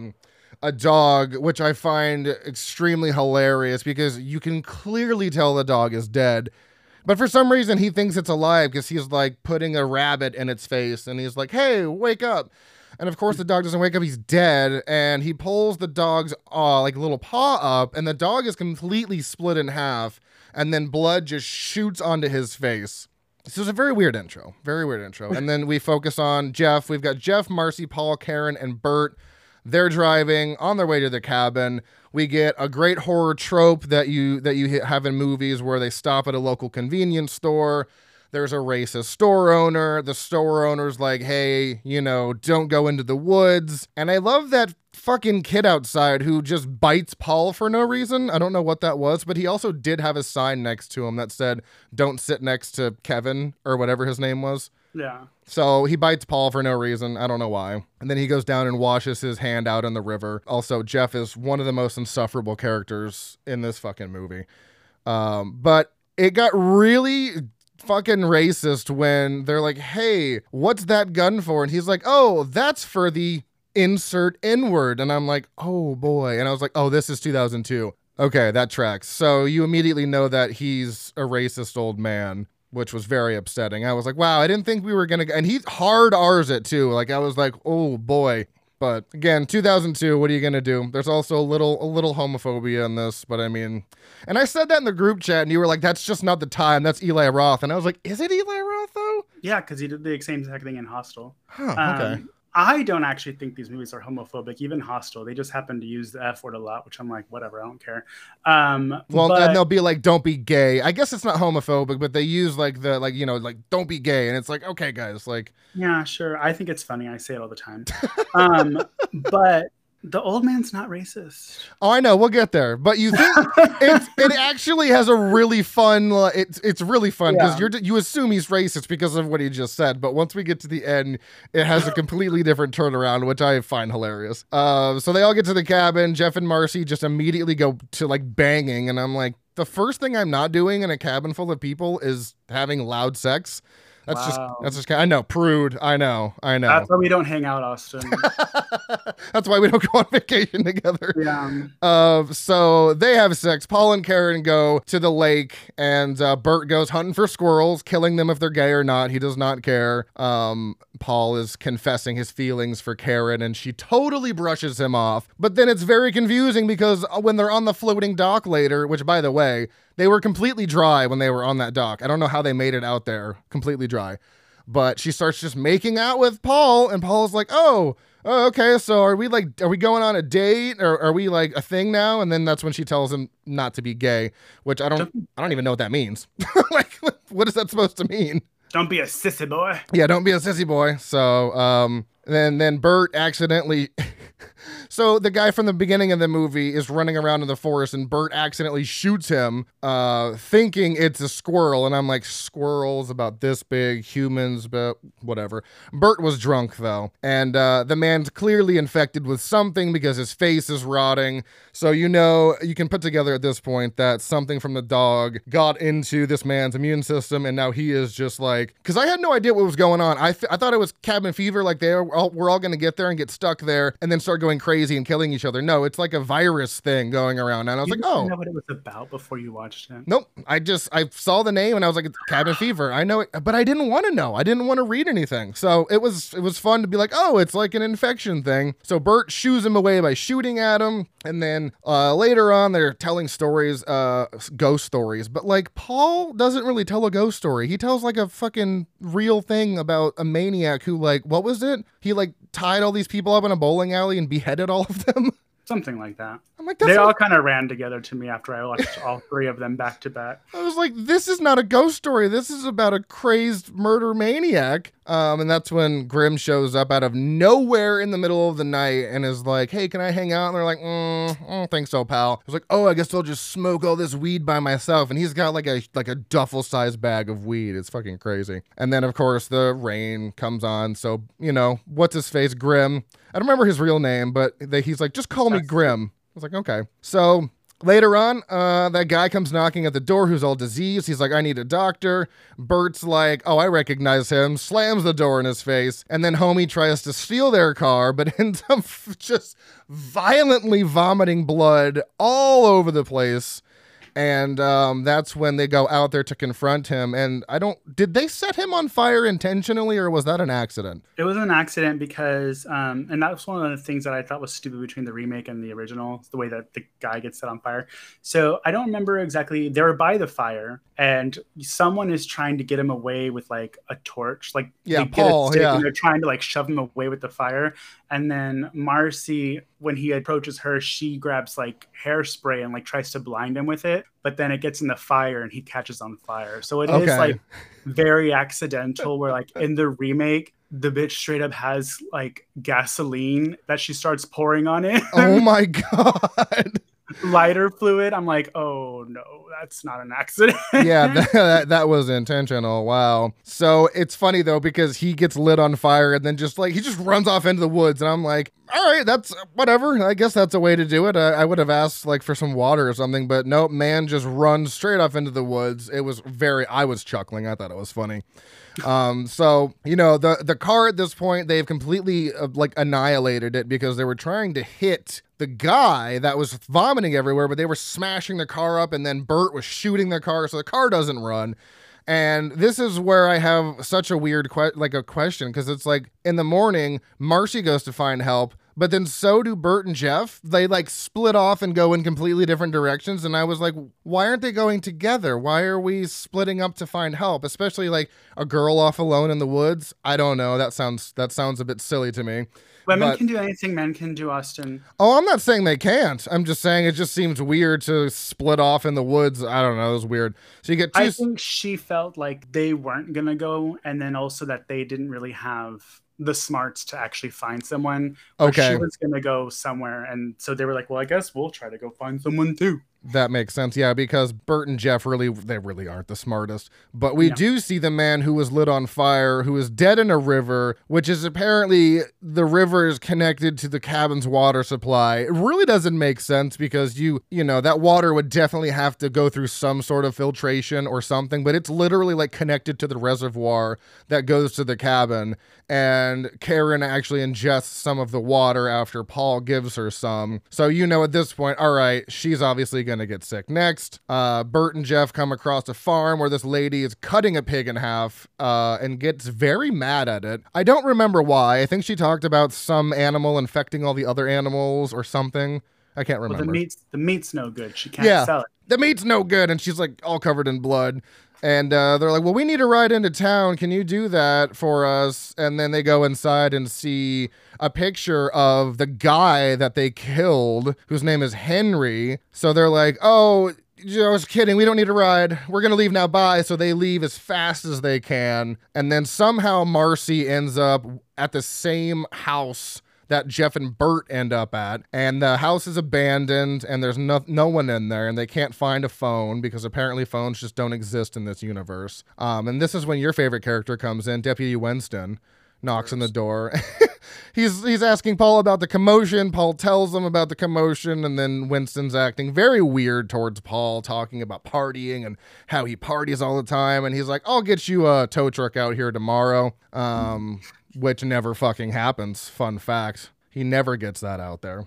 a dog, which I find extremely hilarious because you can clearly tell the dog is dead. But for some reason, he thinks it's alive because he's like putting a rabbit in its face and he's like, hey, wake up. And of course, the dog doesn't wake up. He's dead. And he pulls the dog's like little paw up and the dog is completely split in half. And then blood just shoots onto his face. This is a very weird intro. Very weird intro. And then we focus on Jeff. We've got Jeff, Marcy, Paul, Karen, and Bert. They're driving on their way to the cabin. We get a great horror trope that you have in movies where they stop at a local convenience store. There's a racist store owner. The store owner's like, hey, don't go into the woods. And I love that fucking kid outside who just bites Paul for no reason. I don't know what that was, but he also did have a sign next to him that said, don't sit next to Kevin or whatever his name was. Yeah. So he bites Paul for no reason. I don't know why. And then he goes down and washes his hand out in the river. Also, Jeff is one of the most insufferable characters in this fucking movie. But it got really fucking racist when they're like, hey, what's that gun for? And he's like, oh, that's for the insert N-word. And I'm like, oh boy. And I was like, oh, this is 2002. Okay, that tracks. So you immediately know that he's a racist old man, which was very upsetting. I was like, wow, I didn't think we were going to... And he hard R's it, too. Like, I was like, oh, boy. But, again, 2002, what are you going to do? There's also a little homophobia in this, but I mean... And I said that in the group chat, and you were like, that's just not the time. That's Eli Roth. And I was like, is it Eli Roth, though? Yeah, because he did the same exact thing in Hostel. Huh, okay. I don't actually think these movies are homophobic, even Hostel. They just happen to use the F word a lot, which I'm like, whatever, I don't care. Well, and they'll be like, don't be gay. I guess it's not homophobic, but they use like don't be gay. And it's like, okay, guys, like. Yeah, sure. I think it's funny. I say it all the time. But the old man's not racist. Oh, I know. We'll get there. But you think it actually has a really fun, it's really fun because you assume he's racist because of what he just said. But once we get to the end, it has a completely different turnaround, which I find hilarious. So they all get to the cabin. Jeff and Marcy just immediately go to like banging. And I'm like, the first thing I'm not doing in a cabin full of people is having loud sex. That's just I know, prude. I know. That's why we don't hang out, Austin. That's why we don't go on vacation together. Yeah. So they have sex. Paul and Karen go to the lake, and Bert goes hunting for squirrels, killing them if they're gay or not. He does not care. Paul is confessing his feelings for Karen, and she totally brushes him off. But then it's very confusing because when they're on the floating dock later, which, by the way, they were completely dry when they were on that dock. I don't know how they made it out there completely dry. But she starts just making out with Paul, and Paul's like, oh, okay, so are we going on a date, or are we like a thing now? And then that's when she tells him not to be gay, which I don't even know what that means. Like, what is that supposed to mean? Don't be a sissy boy. Yeah, don't be a sissy boy. So then Bert accidentally so the guy from the beginning of the movie is running around in the forest, and Bert accidentally shoots him, thinking it's a squirrel. And I'm like, squirrels about this big, humans, but whatever. Bert was drunk, though. And the man's clearly infected with something because his face is rotting. So you can put together at this point that something from the dog got into this man's immune system, and now he is just like... Because I had no idea what was going on. I thought it was cabin fever, like we're all going to get there and get stuck there and then start going crazy and killing each other. No, it's like a virus thing going around. And I was like, oh. You didn't know what it was about before you watched it? Nope. I saw the name and I was like, it's cabin fever. I know it, but I didn't want to know. I didn't want to read anything. So it was fun to be like, oh, it's like an infection thing. So Bert shoos him away by shooting at him. And then later on, they're telling stories, ghost stories. But like, Paul doesn't really tell a ghost story. He tells like a fucking real thing about a maniac who, like, what was it? He like tied all these people up in a bowling alley and beheaded all of them. Something like that. I'm like, they all kind of ran together to me after I watched all three of them back to back. I was like, this is not a ghost story. This is about a crazed murder maniac. And that's when Grimm shows up out of nowhere in the middle of the night and is like, hey, can I hang out? And they're like, I don't think so, pal. I was like, oh, I guess I'll just smoke all this weed by myself. And he's got like a duffel-sized bag of weed. It's fucking crazy. And then, of course, the rain comes on. So, what's his face? Grimm. I don't remember his real name, but he's like, just call me Grimm. I was like, okay. So later on, that guy comes knocking at the door who's all diseased. He's like, I need a doctor. Bert's like, oh, I recognize him. Slams the door in his face. And then homie tries to steal their car, but ends up just violently vomiting blood all over the place. And that's when they go out there to confront him. And did they set him on fire intentionally, or was that an accident? It was an accident because, and that was one of the things that I thought was stupid between the remake and the original, the way that the guy gets set on fire. So I don't remember exactly. They were by the fire, and someone is trying to get him away with like a torch. Like, yeah, Paul, yeah. And they're trying to like shove him away with the fire. And then Marcy, when he approaches her, she grabs like hairspray and like tries to blind him with it. But then it gets in the fire and he catches on fire. So it is like very accidental, where like in the remake, the bitch straight up has like gasoline that she starts pouring on it. Oh my God. Lighter fluid. I'm like, oh no, that's not an accident. Yeah, that was intentional. Wow. So it's funny though, because he gets lit on fire and then he just runs off into the woods, and I'm like, all right, that's whatever. I guess that's a way to do it. I would have asked like for some water or something, but nope, man just runs straight off into the woods. I was chuckling. I thought it was funny. So, the car at this point, they've completely annihilated it because they were trying to hit the guy that was vomiting everywhere, but they were smashing the car up, and then Bert was shooting the car, so the car doesn't run. And this is where I have such a weird question, because it's like in the morning, Marcy goes to find help, but then so do Bert and Jeff. They split off and go in completely different directions. And I was like, why aren't they going together? Why are we splitting up to find help? Especially like a girl off alone in the woods. I don't know. That sounds a bit silly to me. Women can do anything men can do, Austin. Oh, I'm not saying they can't. I'm just saying it just seems weird to split off in the woods. I don't know. It was weird. So you get two. I think she felt like they weren't going to go, and then also that they didn't really have the smarts to actually find someone. Okay. She was going to go somewhere, and so they were like, well, I guess we'll try to go find someone too. That makes sense, yeah, because Bert and Jeff they really aren't the smartest. But we do see the man who was lit on fire, who is dead in a river, which is apparently the river is connected to the cabin's water supply. It really doesn't make sense because that water would definitely have to go through some sort of filtration or something, but it's literally like connected to the reservoir that goes to the cabin. And Karen actually ingests some of the water after Paul gives her some. So at this point, all right, she's obviously going to get sick. Next, Bert and Jeff come across a farm where this lady is cutting a pig in half and gets very mad at it. I don't remember why. I think she talked about some animal infecting all the other animals or something. I can't remember. Well, the meat's no good. She can't sell it. The meat's no good, and she's like all covered in blood. And they're like, well, we need a ride into town. Can you do that for us? And then they go inside and see a picture of the guy that they killed, whose name is Henry. So they're like, oh, I was kidding. We don't need a ride. We're going to leave now. Bye. So they leave as fast as they can. And then somehow Marcy ends up at the same house that Jeff and Bert end up at, and the house is abandoned, and there's no one in there, and they can't find a phone because apparently phones just don't exist in this universe. And this is when your favorite character comes in, Deputy Winston, knocks on the door. He's asking Paul about the commotion. Paul tells him about the commotion, and then Winston's acting very weird towards Paul, talking about partying and how he parties all the time, and he's like, I'll get you a tow truck out here tomorrow. Which never fucking happens. Fun fact. He never gets that out there.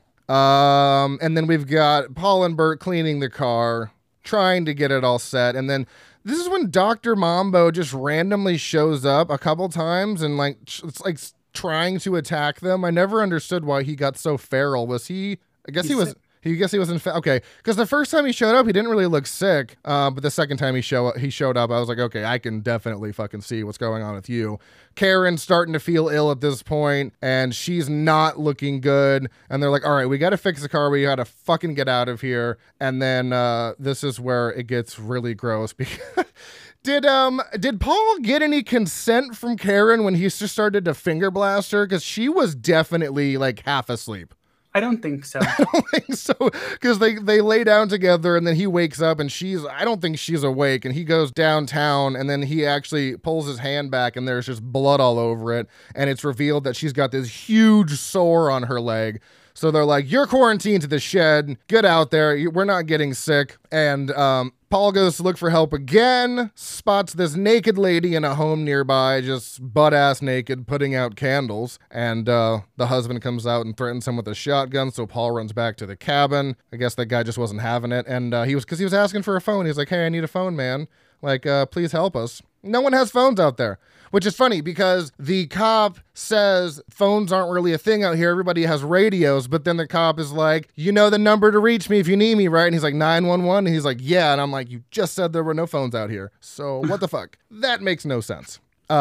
And then we've got Paul and Bert cleaning the car, trying to get it all set. And then this is when Dr. Mambo just randomly shows up a couple times and it's like trying to attack them. I never understood why he got so feral. Was he? I guess he was He guess he was okay, because the first time he showed up, he didn't really look sick. But the second time he showed up, I was like, okay, I can definitely fucking see what's going on with you. Karen's starting to feel ill at this point, and she's not looking good. And they're like, all right, we got to fix the car. We got to fucking get out of here. And then this is where it gets really gross because. Did Paul get any consent from Karen when he just started to finger blast her? Because she was definitely like half asleep. I don't think so. I don't think so. Because they lay down together and then he wakes up and I don't think she's awake. And he goes downtown and then he actually pulls his hand back and there's just blood all over it. And it's revealed that she's got this huge sore on her leg. So they're like, you're quarantined to the shed. Get out there. We're not getting sick. And Paul goes to look for help again, spots this naked lady in a home nearby, just butt-ass naked, putting out candles. And the husband comes out and threatens him with a shotgun, so Paul runs back to the cabin. I guess that guy just wasn't having it. And because he was asking for a phone. He's like, hey, I need a phone, man. Like, please help us. No one has phones out there. Which is funny because the cop says phones aren't really a thing out here. Everybody has radios. But then the cop is like, you know the number to reach me if you need me, right? And he's like, 911. And he's like, yeah. And I'm like, you just said there were no phones out here. So what the fuck? That makes no sense.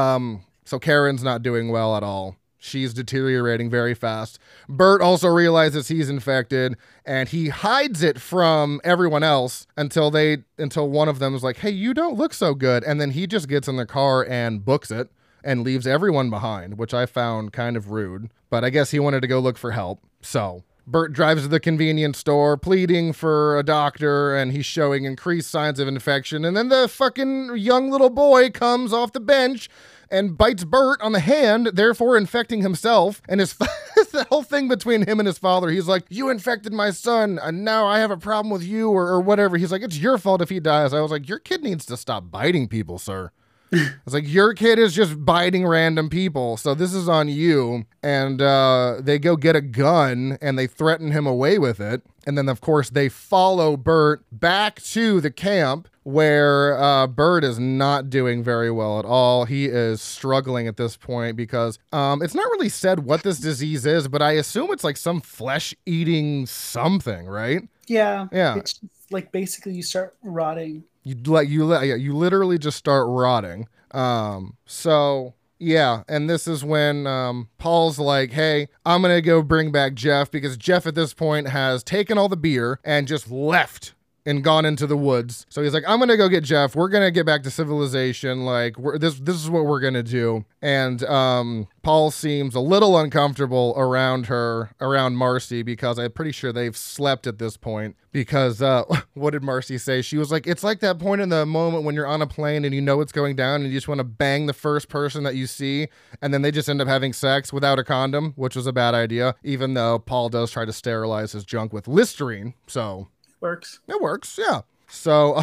So Karen's not doing well at all. She's deteriorating very fast. Bert also realizes he's infected and he hides it from everyone else until one of them is like, hey, you don't look so good. And then he just gets in the car and books it and leaves everyone behind, which I found kind of rude. But I guess he wanted to go look for help. So Bert drives to the convenience store pleading for a doctor and he's showing increased signs of infection. And then the fucking young little boy comes off the bench and bites Bert on the hand, therefore infecting himself. And it's the whole thing between him and his father. He's like, you infected my son, and now I have a problem with you, or whatever. He's like, it's your fault if he dies. I was like, your kid needs to stop biting people, sir. It's like, your kid is just biting random people, so this is on you. And they go get a gun, and they threaten him away with it. And then, of course, they follow Bert back to the camp where Bert is not doing very well at all. He is struggling at this point because it's not really said what this disease is, but I assume it's like some flesh-eating something, right? Yeah. It's just like basically you start rotting. You literally just start rotting. So yeah, and this is when Paul's like, hey, I'm gonna go bring back Jeff, because Jeff at this point has taken all the beer and just left and gone into the woods. So he's like, I'm gonna go get Jeff. We're gonna get back to civilization. Like, this is what we're gonna do. And Paul seems a little uncomfortable around Marcy, because I'm pretty sure they've slept at this point. Because what did Marcy say? She was like, it's like that point in the moment when you're on a plane and you know it's going down and you just want to bang the first person that you see, and then they just end up having sex without a condom, which was a bad idea, even though Paul does try to sterilize his junk with Listerine. So works. It works, yeah. So,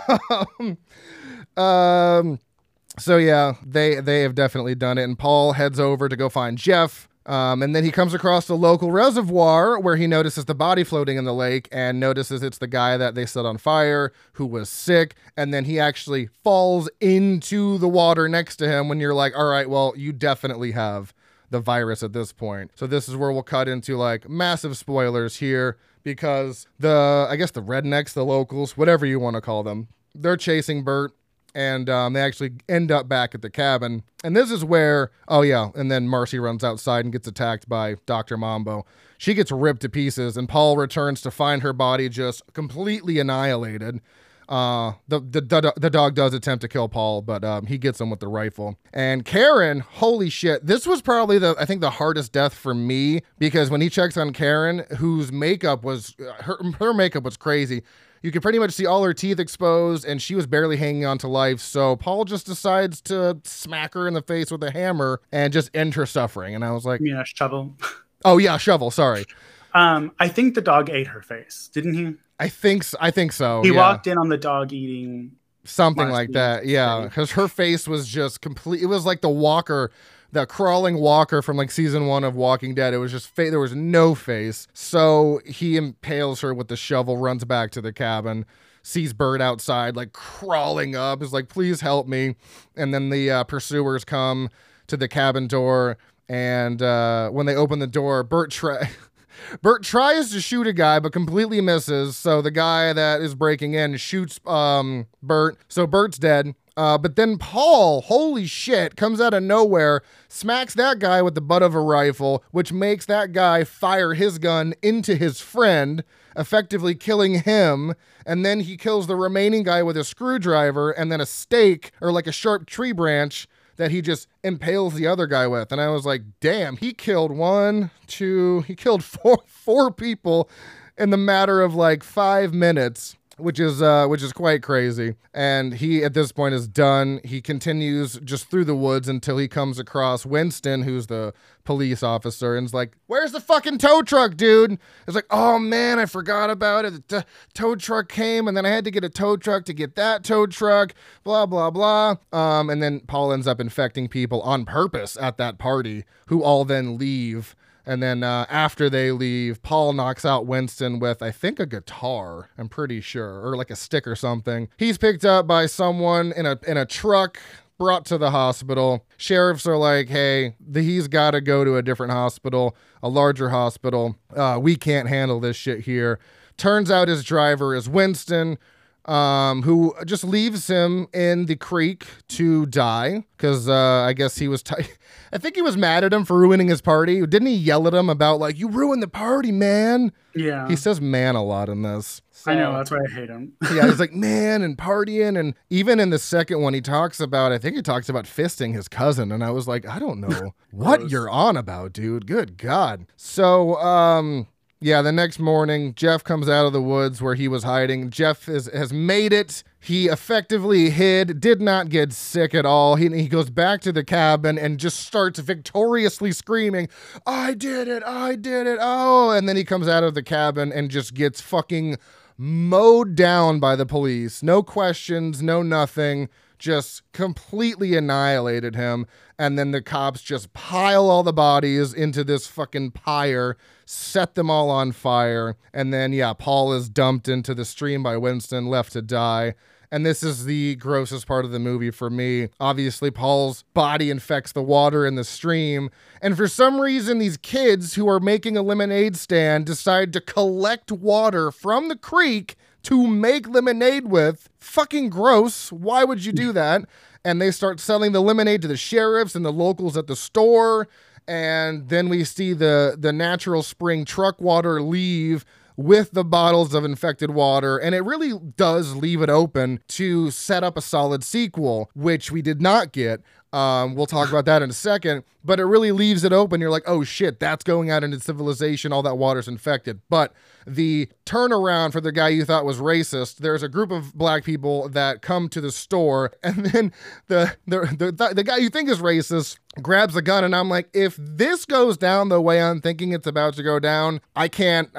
so yeah, they have definitely done it. And Paul heads over to go find Jeff. And then he comes across the local reservoir where he notices the body floating in the lake and notices it's the guy that they set on fire who was sick. And then he actually falls into the water next to him when you're like, all right, well, you definitely have the virus at this point. So this is where we'll cut into like massive spoilers here, because I guess the rednecks, the locals, whatever you want to call them, they're chasing Bert, and they actually end up back at the cabin. And this is where, and then Marcy runs outside and gets attacked by Dr. Mambo. She gets ripped to pieces, and Paul returns to find her body just completely annihilated. The dog does attempt to kill Paul, but he gets him with the rifle. And Karen, holy shit, this was probably I think the hardest death for me, because when he checks on Karen, whose makeup was her makeup was crazy. You could pretty much see all her teeth exposed, and she was barely hanging on to life. So Paul just decides to smack her in the face with a hammer and just end her suffering. And I was like, yeah, shovel. Oh yeah, shovel. Sorry. I think the dog ate her face, didn't he? I think so. He walked in on the dog eating something like that. Yeah, because her face was just complete. It was like the crawling walker from like season 1 of Walking Dead. It was just there was no face. So he impales her with the shovel, runs back to the cabin, sees Bert outside, like crawling up, is like, please help me. And then the pursuers come to the cabin door, and when they open the door, Bert Bert tries to shoot a guy, but completely misses. So the guy that is breaking in shoots Bert. So Bert's dead. But then Paul, holy shit, comes out of nowhere, smacks that guy with the butt of a rifle, which makes that guy fire his gun into his friend, effectively killing him. And then he kills the remaining guy with a screwdriver and then a stake or like a sharp tree branch that he just impales the other guy with. And I was like, damn, he killed he killed four people in the matter of like 5 minutes. Which is quite crazy. And he, at this point, is done. He continues just through the woods until he comes across Winston, who's the police officer, and is like, where's the fucking tow truck, dude? It's like, oh, man, I forgot about it. The tow truck came, and then I had to get a tow truck to get that tow truck, blah, blah, blah. And then Paul ends up infecting people on purpose at that party, who all then leave. And then after they leave, Paul knocks out Winston with, I think, a guitar, I'm pretty sure, or like a stick or something. He's picked up by someone in a truck, brought to the hospital. Sheriffs are like, hey, he's got to go to a different hospital, a larger hospital. We can't handle this shit here. Turns out his driver is Winston, who just leaves him in the creek to die because I guess he was I think he was mad at him for ruining his party. Didn't he yell at him about like, you ruined the party, man? Yeah. He says man a lot in this. So, I know, that's why I hate him. Yeah, he's like, man, and partying. And even in the second one, I think he talks about fisting his cousin. And I was like, I don't know what you're on about, dude. Good God. So, yeah, the next morning, Jeff comes out of the woods where he was hiding. Jeff has made it. He effectively hid, did not get sick at all. He goes back to the cabin and just starts victoriously screaming, I did it, oh. And then he comes out of the cabin and just gets fucking mowed down by the police. No questions, no nothing. Just completely annihilated him. And then the cops just pile all the bodies into this fucking pyre, set them all on fire. And then, yeah, Paul is dumped into the stream by Winston, left to die. And this is the grossest part of the movie for me. Obviously, Paul's body infects the water in the stream. And for some reason, these kids who are making a lemonade stand decide to collect water from the creek to make lemonade with. Fucking gross. Why would you do that? And they start selling the lemonade to the sheriffs and the locals at the store. And then we see the natural spring truck water leave with the bottles of infected water. And it really does leave it open to set up a solid sequel, which we did not get. We'll talk about that in a second, but it really leaves it open. You're like, oh shit, that's going out into civilization. All that water's infected. But the turnaround for the guy you thought was racist, there's a group of black people that come to the store, and then the guy you think is racist grabs a gun, and I'm like, if this goes down the way I'm thinking it's about to go down, I cannot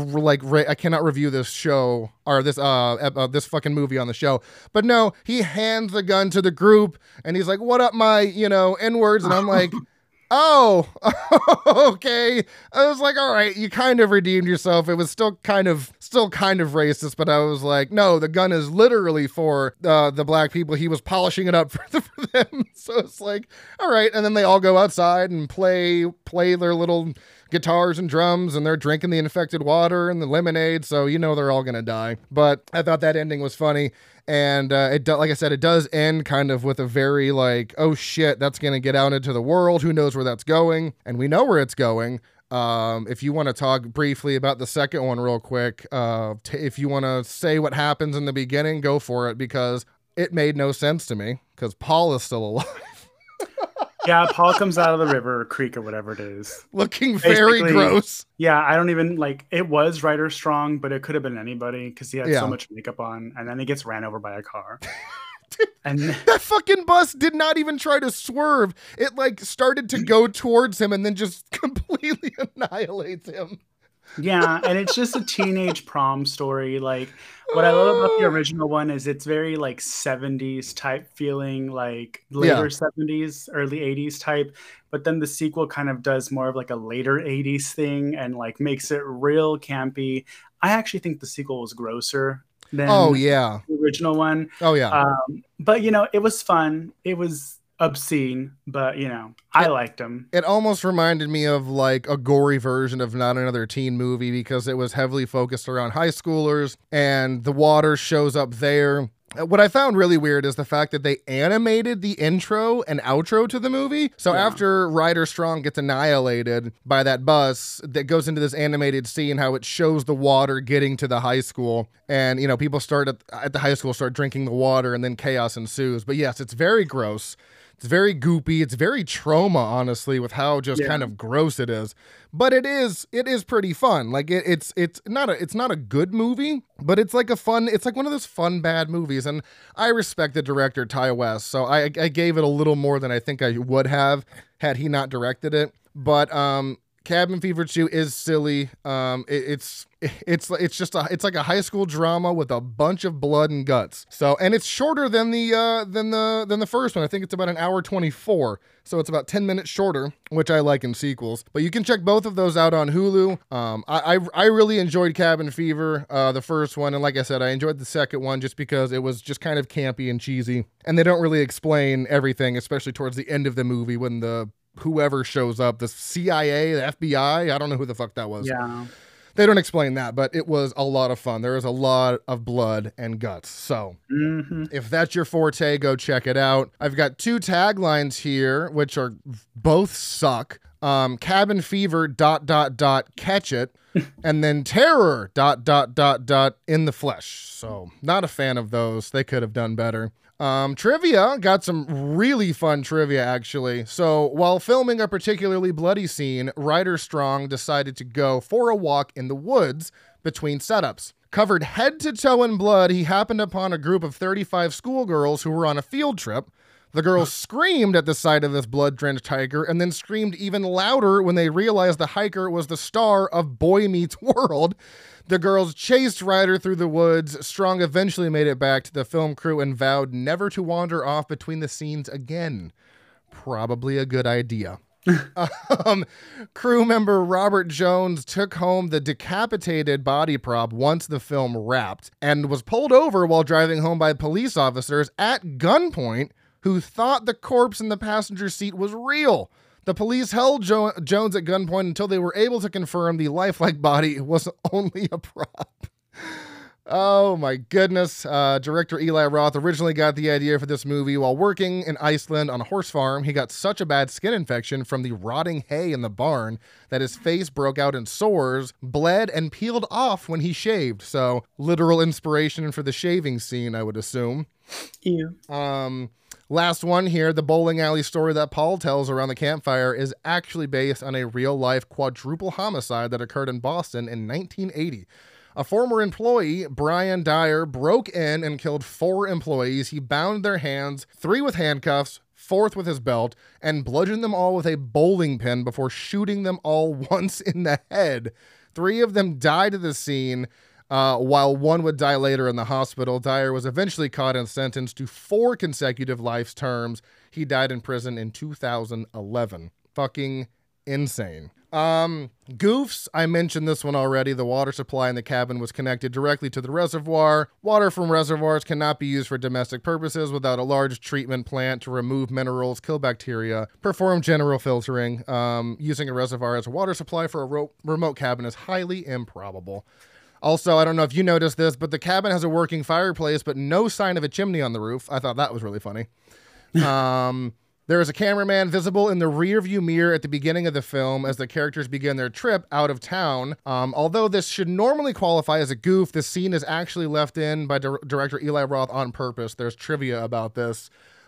review this show or this fucking movie on the show. But no, he hands the gun to the group, and he's like, what up, my, N-words, and I'm like, oh, okay. I was like, all right, you kind of redeemed yourself. It was still kind of racist, but I was like, no, the gun is literally for the black people. He was polishing it up for them. So it's like, all right. And then they all go outside and play their little guitars and drums, and they're drinking the infected water and the lemonade. So, they're all going to die. But I thought that ending was funny. And like I said, it does end kind of with a very like, oh shit, that's going to get out into the world. Who knows where that's going? And we know where it's going. If you want to talk briefly about the second one real quick, if you want to say what happens in the beginning, go for it, because it made no sense to me because Paul is still alive. Yeah, Paul comes out of the river or creek or whatever it is. Looking very gross. Yeah, I don't even it was Ryder Strong, but it could have been anybody because he had so much makeup on, and then he gets ran over by a car. And that fucking bus did not even try to swerve. It started to go towards him and then just completely annihilates him. Yeah, and it's just a teenage prom story. Like, what I love about the original one is it's very 70s type feeling, like later 70s, early 80s type. But then the sequel kind of does more of a later 80s thing and makes it real campy. I actually think the sequel was grosser than the original one. Oh yeah. But it was fun. It was obscene, but I liked them. It almost reminded me of like a gory version of Not Another Teen Movie because it was heavily focused around high schoolers and the water shows up there. What I found really weird is the fact that they animated the intro and outro to the movie. So after Ryder Strong gets annihilated by that bus, that goes into this animated scene, how it shows the water getting to the high school. And, people start at the high school, start drinking the water, and then chaos ensues. But yes, it's very gross. It's very goopy. It's very trauma, honestly, with how just kind of gross it is. But it is pretty fun. Like it's not a good movie, but it's like one of those fun bad movies. And I respect the director Ty West, so I gave it a little more than I think I would have had he not directed it. But Cabin Fever 2 is silly. It's like a high school drama with a bunch of blood and guts. So, and it's shorter than the first one. I think it's about an hour 24. So it's about 10 minutes shorter, which I like in sequels. But you can check both of those out on Hulu. I really enjoyed Cabin Fever, the first one, and like I said, I enjoyed the second one just because it was just kind of campy and cheesy, and they don't really explain everything, especially towards the end of the movie when whoever shows up, the CIA, the FBI, I don't know who the fuck that was. Yeah. They don't explain that, but it was a lot of fun. There is a lot of blood and guts. So if that's your forte, go check it out. I've got 2 taglines here, which are both suck. Cabin Fever ... catch it. And then terror ... in the flesh. So not a fan of those. They could have done better. Trivia, got some really fun trivia, actually. So while filming a particularly bloody scene, Ryder Strong decided to go for a walk in the woods between setups. Covered head to toe in blood, he happened upon a group of 35 schoolgirls who were on a field trip. The girls screamed at the sight of this blood-drenched hiker and then screamed even louder when they realized the hiker was the star of Boy Meets World. The girls chased Ryder through the woods. Strong eventually made it back to the film crew and vowed never to wander off between the scenes again. Probably a good idea. Crew member Robert Jones took home the decapitated body prop once the film wrapped and was pulled over while driving home by police officers at gunpoint who thought the corpse in the passenger seat was real. The police held Jones at gunpoint until they were able to confirm the lifelike body was only a prop. Oh my goodness. Director Eli Roth originally got the idea for this movie while working in Iceland on a horse farm. He got such a bad skin infection from the rotting hay in the barn that his face broke out in sores, bled, and peeled off when he shaved. So literal inspiration for the shaving scene, I would assume. Ew. Last one here, the bowling alley story that Paul tells around the campfire is actually based on a real-life quadruple homicide that occurred in Boston in 1980. A former employee, Brian Dyer, broke in and killed 4 employees. He bound their hands, 3 with handcuffs, 4th with his belt, and bludgeoned them all with a bowling pin before shooting them all once in the head. 3 of them died at the scene, while 1 would die later in the hospital. Dyer was eventually caught and sentenced to 4 consecutive life terms. He died in prison in 2011. Fucking insane. Goofs, I mentioned this one already. The water supply in the cabin was connected directly to the reservoir. Water from reservoirs cannot be used for domestic purposes without a large treatment plant to remove minerals, kill bacteria, perform general filtering. Using a reservoir as a water supply for a remote cabin is highly improbable. Also, I don't know if you noticed this, but the cabin has a working fireplace, but no sign of a chimney on the roof. I thought that was really funny. There is a cameraman visible in the rearview mirror at the beginning of the film as the characters begin their trip out of town. Although this should normally qualify as a goof, the scene is actually left in by director Eli Roth on purpose. There's trivia about this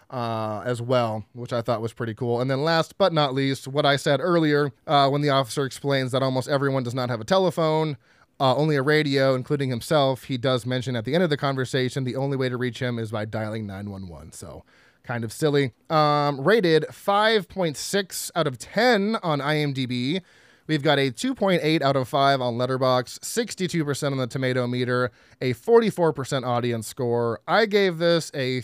as well, which I thought was pretty cool. And then last but not least, what I said earlier, when the officer explains that almost everyone does not have a telephone, only a radio, including himself. He does mention at the end of the conversation the only way to reach him is by dialing 911. So kind of silly. Rated 5.6 out of 10 on IMDb. We've got a 2.8 out of 5 on Letterboxd, 62% on the tomato meter, a 44% audience score. I gave this a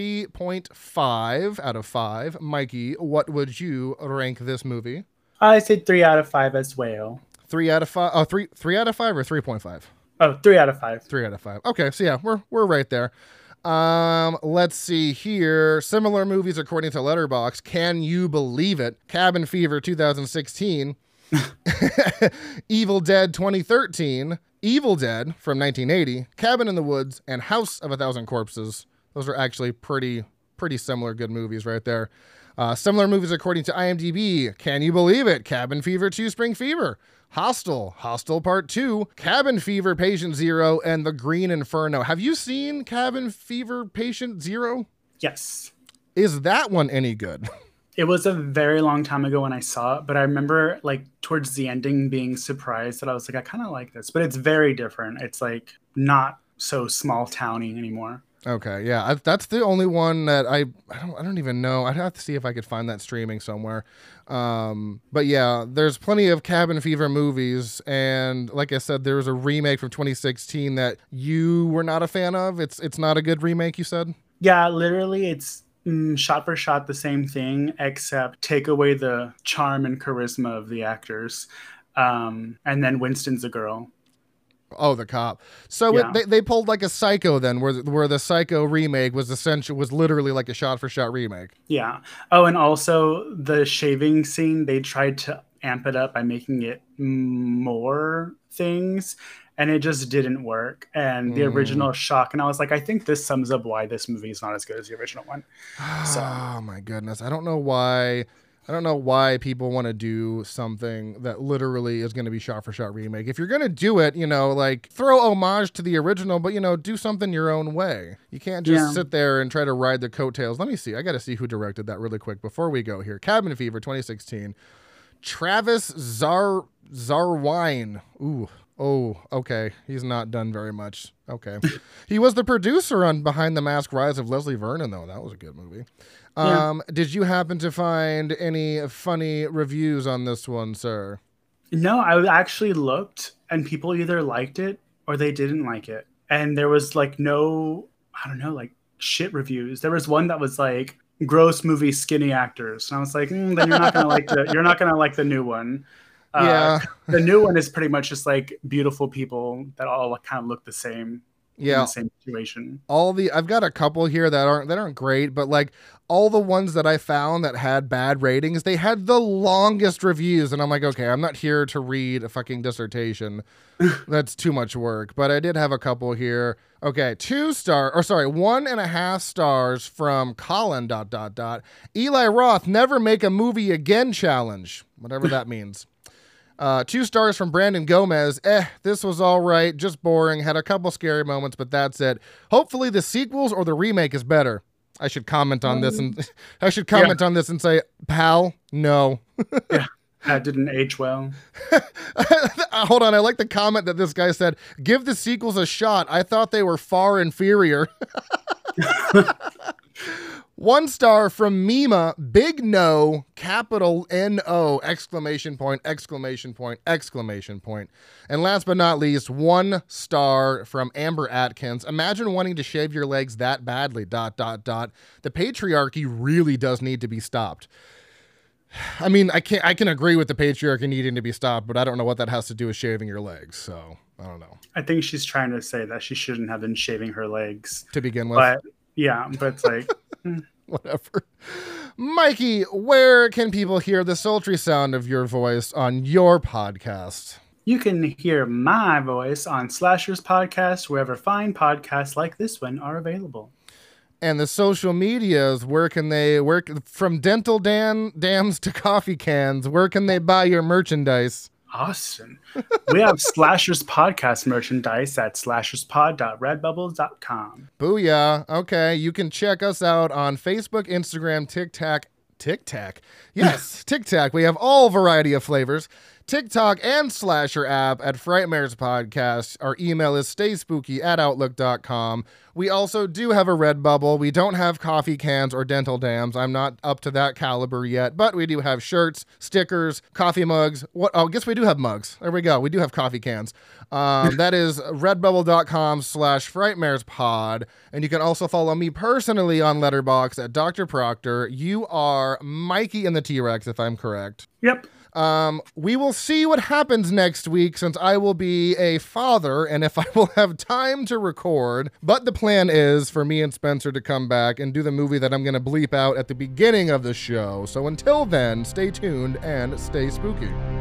3.5 out of 5. Mikey, what would you rank this movie? I said 3 out of 5 as well. 3 out of 5. Oh, 3 out of 5 or 3.5? Oh, 3 out of 5. 3 out of 5. Okay, so yeah, we're right there. Let's see here. Similar movies according to Letterboxd. Can you believe it? Cabin Fever 2016. Evil Dead 2013. Evil Dead from 1980. Cabin in the Woods and House of a Thousand Corpses. Those are actually pretty similar good movies right there. Similar movies according to IMDb. Can you believe it? Cabin Fever 2 Spring Fever. Hostel Part 2, Cabin Fever Patient Zero, and The Green Inferno. Have you seen Cabin Fever Patient Zero? Yes. Is that one any good? It was a very long time ago when I saw it, but I remember like towards the ending being surprised that I was like, I kind of like this, but it's very different. It's like not so small towny anymore. Okay, yeah, that's the only one that I don't even know. I'd have to see if I could find that streaming somewhere. But yeah, there's plenty of Cabin Fever movies, and like I said, there was a remake from 2016 that you were not a fan of. It's not a good remake, you said? Yeah, literally, it's shot for shot the same thing, except take away the charm and charisma of the actors, and then Winston's a girl. Oh, the cop. So Yeah. they pulled like a Psycho then, where the Psycho remake was literally like a shot-for-shot remake. Yeah. Oh, and also the shaving scene, they tried to amp it up by making it more things, and it just didn't work. And the original shock, and I was like, I think this sums up why this movie is not as good as the original one. So. Oh my goodness. I don't know why people want to do something that literally is going to be shot for shot remake. If you're going to do it, like throw homage to the original, but do something your own way. You can't just sit there and try to ride the coattails. Let me see. I got to see who directed that really quick before we go here. Cabin Fever 2016. Travis Zarwine. Ooh. Oh, okay. He's not done very much. Okay. He was the producer on Behind the Mask: Rise of Leslie Vernon, though. That was a good movie. Did you happen to find any funny reviews on this one, sir? No, I actually looked, and people either liked it or they didn't like it. And there was like no, I don't know, like shit reviews. There was one that was like gross movie, skinny actors. And I was like, then you're not gonna like the new one. Yeah. The new one is pretty much just like beautiful people that all kind of look the same. Yeah. In the same situation. I've got a couple here that aren't great, but like all the ones that I found that had bad ratings, they had the longest reviews, and I'm like, okay, I'm not here to read a fucking dissertation. That's too much work. But I did have a couple here. Okay, 1.5 stars from Colin ... Eli Roth, never make a movie again challenge. Whatever that means. 2 stars from Brandon Gomez. This was all right, just boring, had a couple scary moments, but that's it. Hopefully the sequels or the remake is better. I should comment on this and say, pal, no. Yeah, that didn't age well. Hold on, I like the comment that this guy said, give the sequels a shot. I thought they were far inferior. 1 star from Mima, big no, capital N-O, ! And last but not least, 1 star from Amber Atkins. Imagine wanting to shave your legs that badly, ... The patriarchy really does need to be stopped. I mean, I can agree with the patriarchy needing to be stopped, but I don't know what that has to do with shaving your legs, so I don't know. I think she's trying to say that she shouldn't have been shaving her legs. To begin with. But yeah, but it's like... Whatever. Mikey, where can people hear the sultry sound of your voice on your podcast? You can hear my voice on Slashers Podcast, wherever fine podcasts like this one are available. And the social medias, from dental dams to coffee cans, where can they buy your merchandise? Awesome. We have Slashers Podcast merchandise at slasherspod.redbubble.com. Booyah. Okay, you can check us out on Facebook, Instagram, TikTok. Yes, TikTok. We have all variety of flavors. TikTok and Slasher app at Frightmares Podcast. Our email is stayspooky@outlook.com. We also do have a Redbubble. We don't have coffee cans or dental dams. I'm not up to that caliber yet, but we do have shirts, stickers, coffee mugs. I guess we do have mugs. There we go. We do have coffee cans. That is redbubble.com/FrightmaresPod. And you can also follow me personally on Letterboxd at Dr. Proctor. You are Mikey and the T-Rex, if I'm correct. Yep. We will see what happens next week since I will be a father and if I will have time to record. But the plan is for me and Spencer to come back and do the movie that I'm going to bleep out at the beginning of the show. So until then, stay tuned and stay spooky.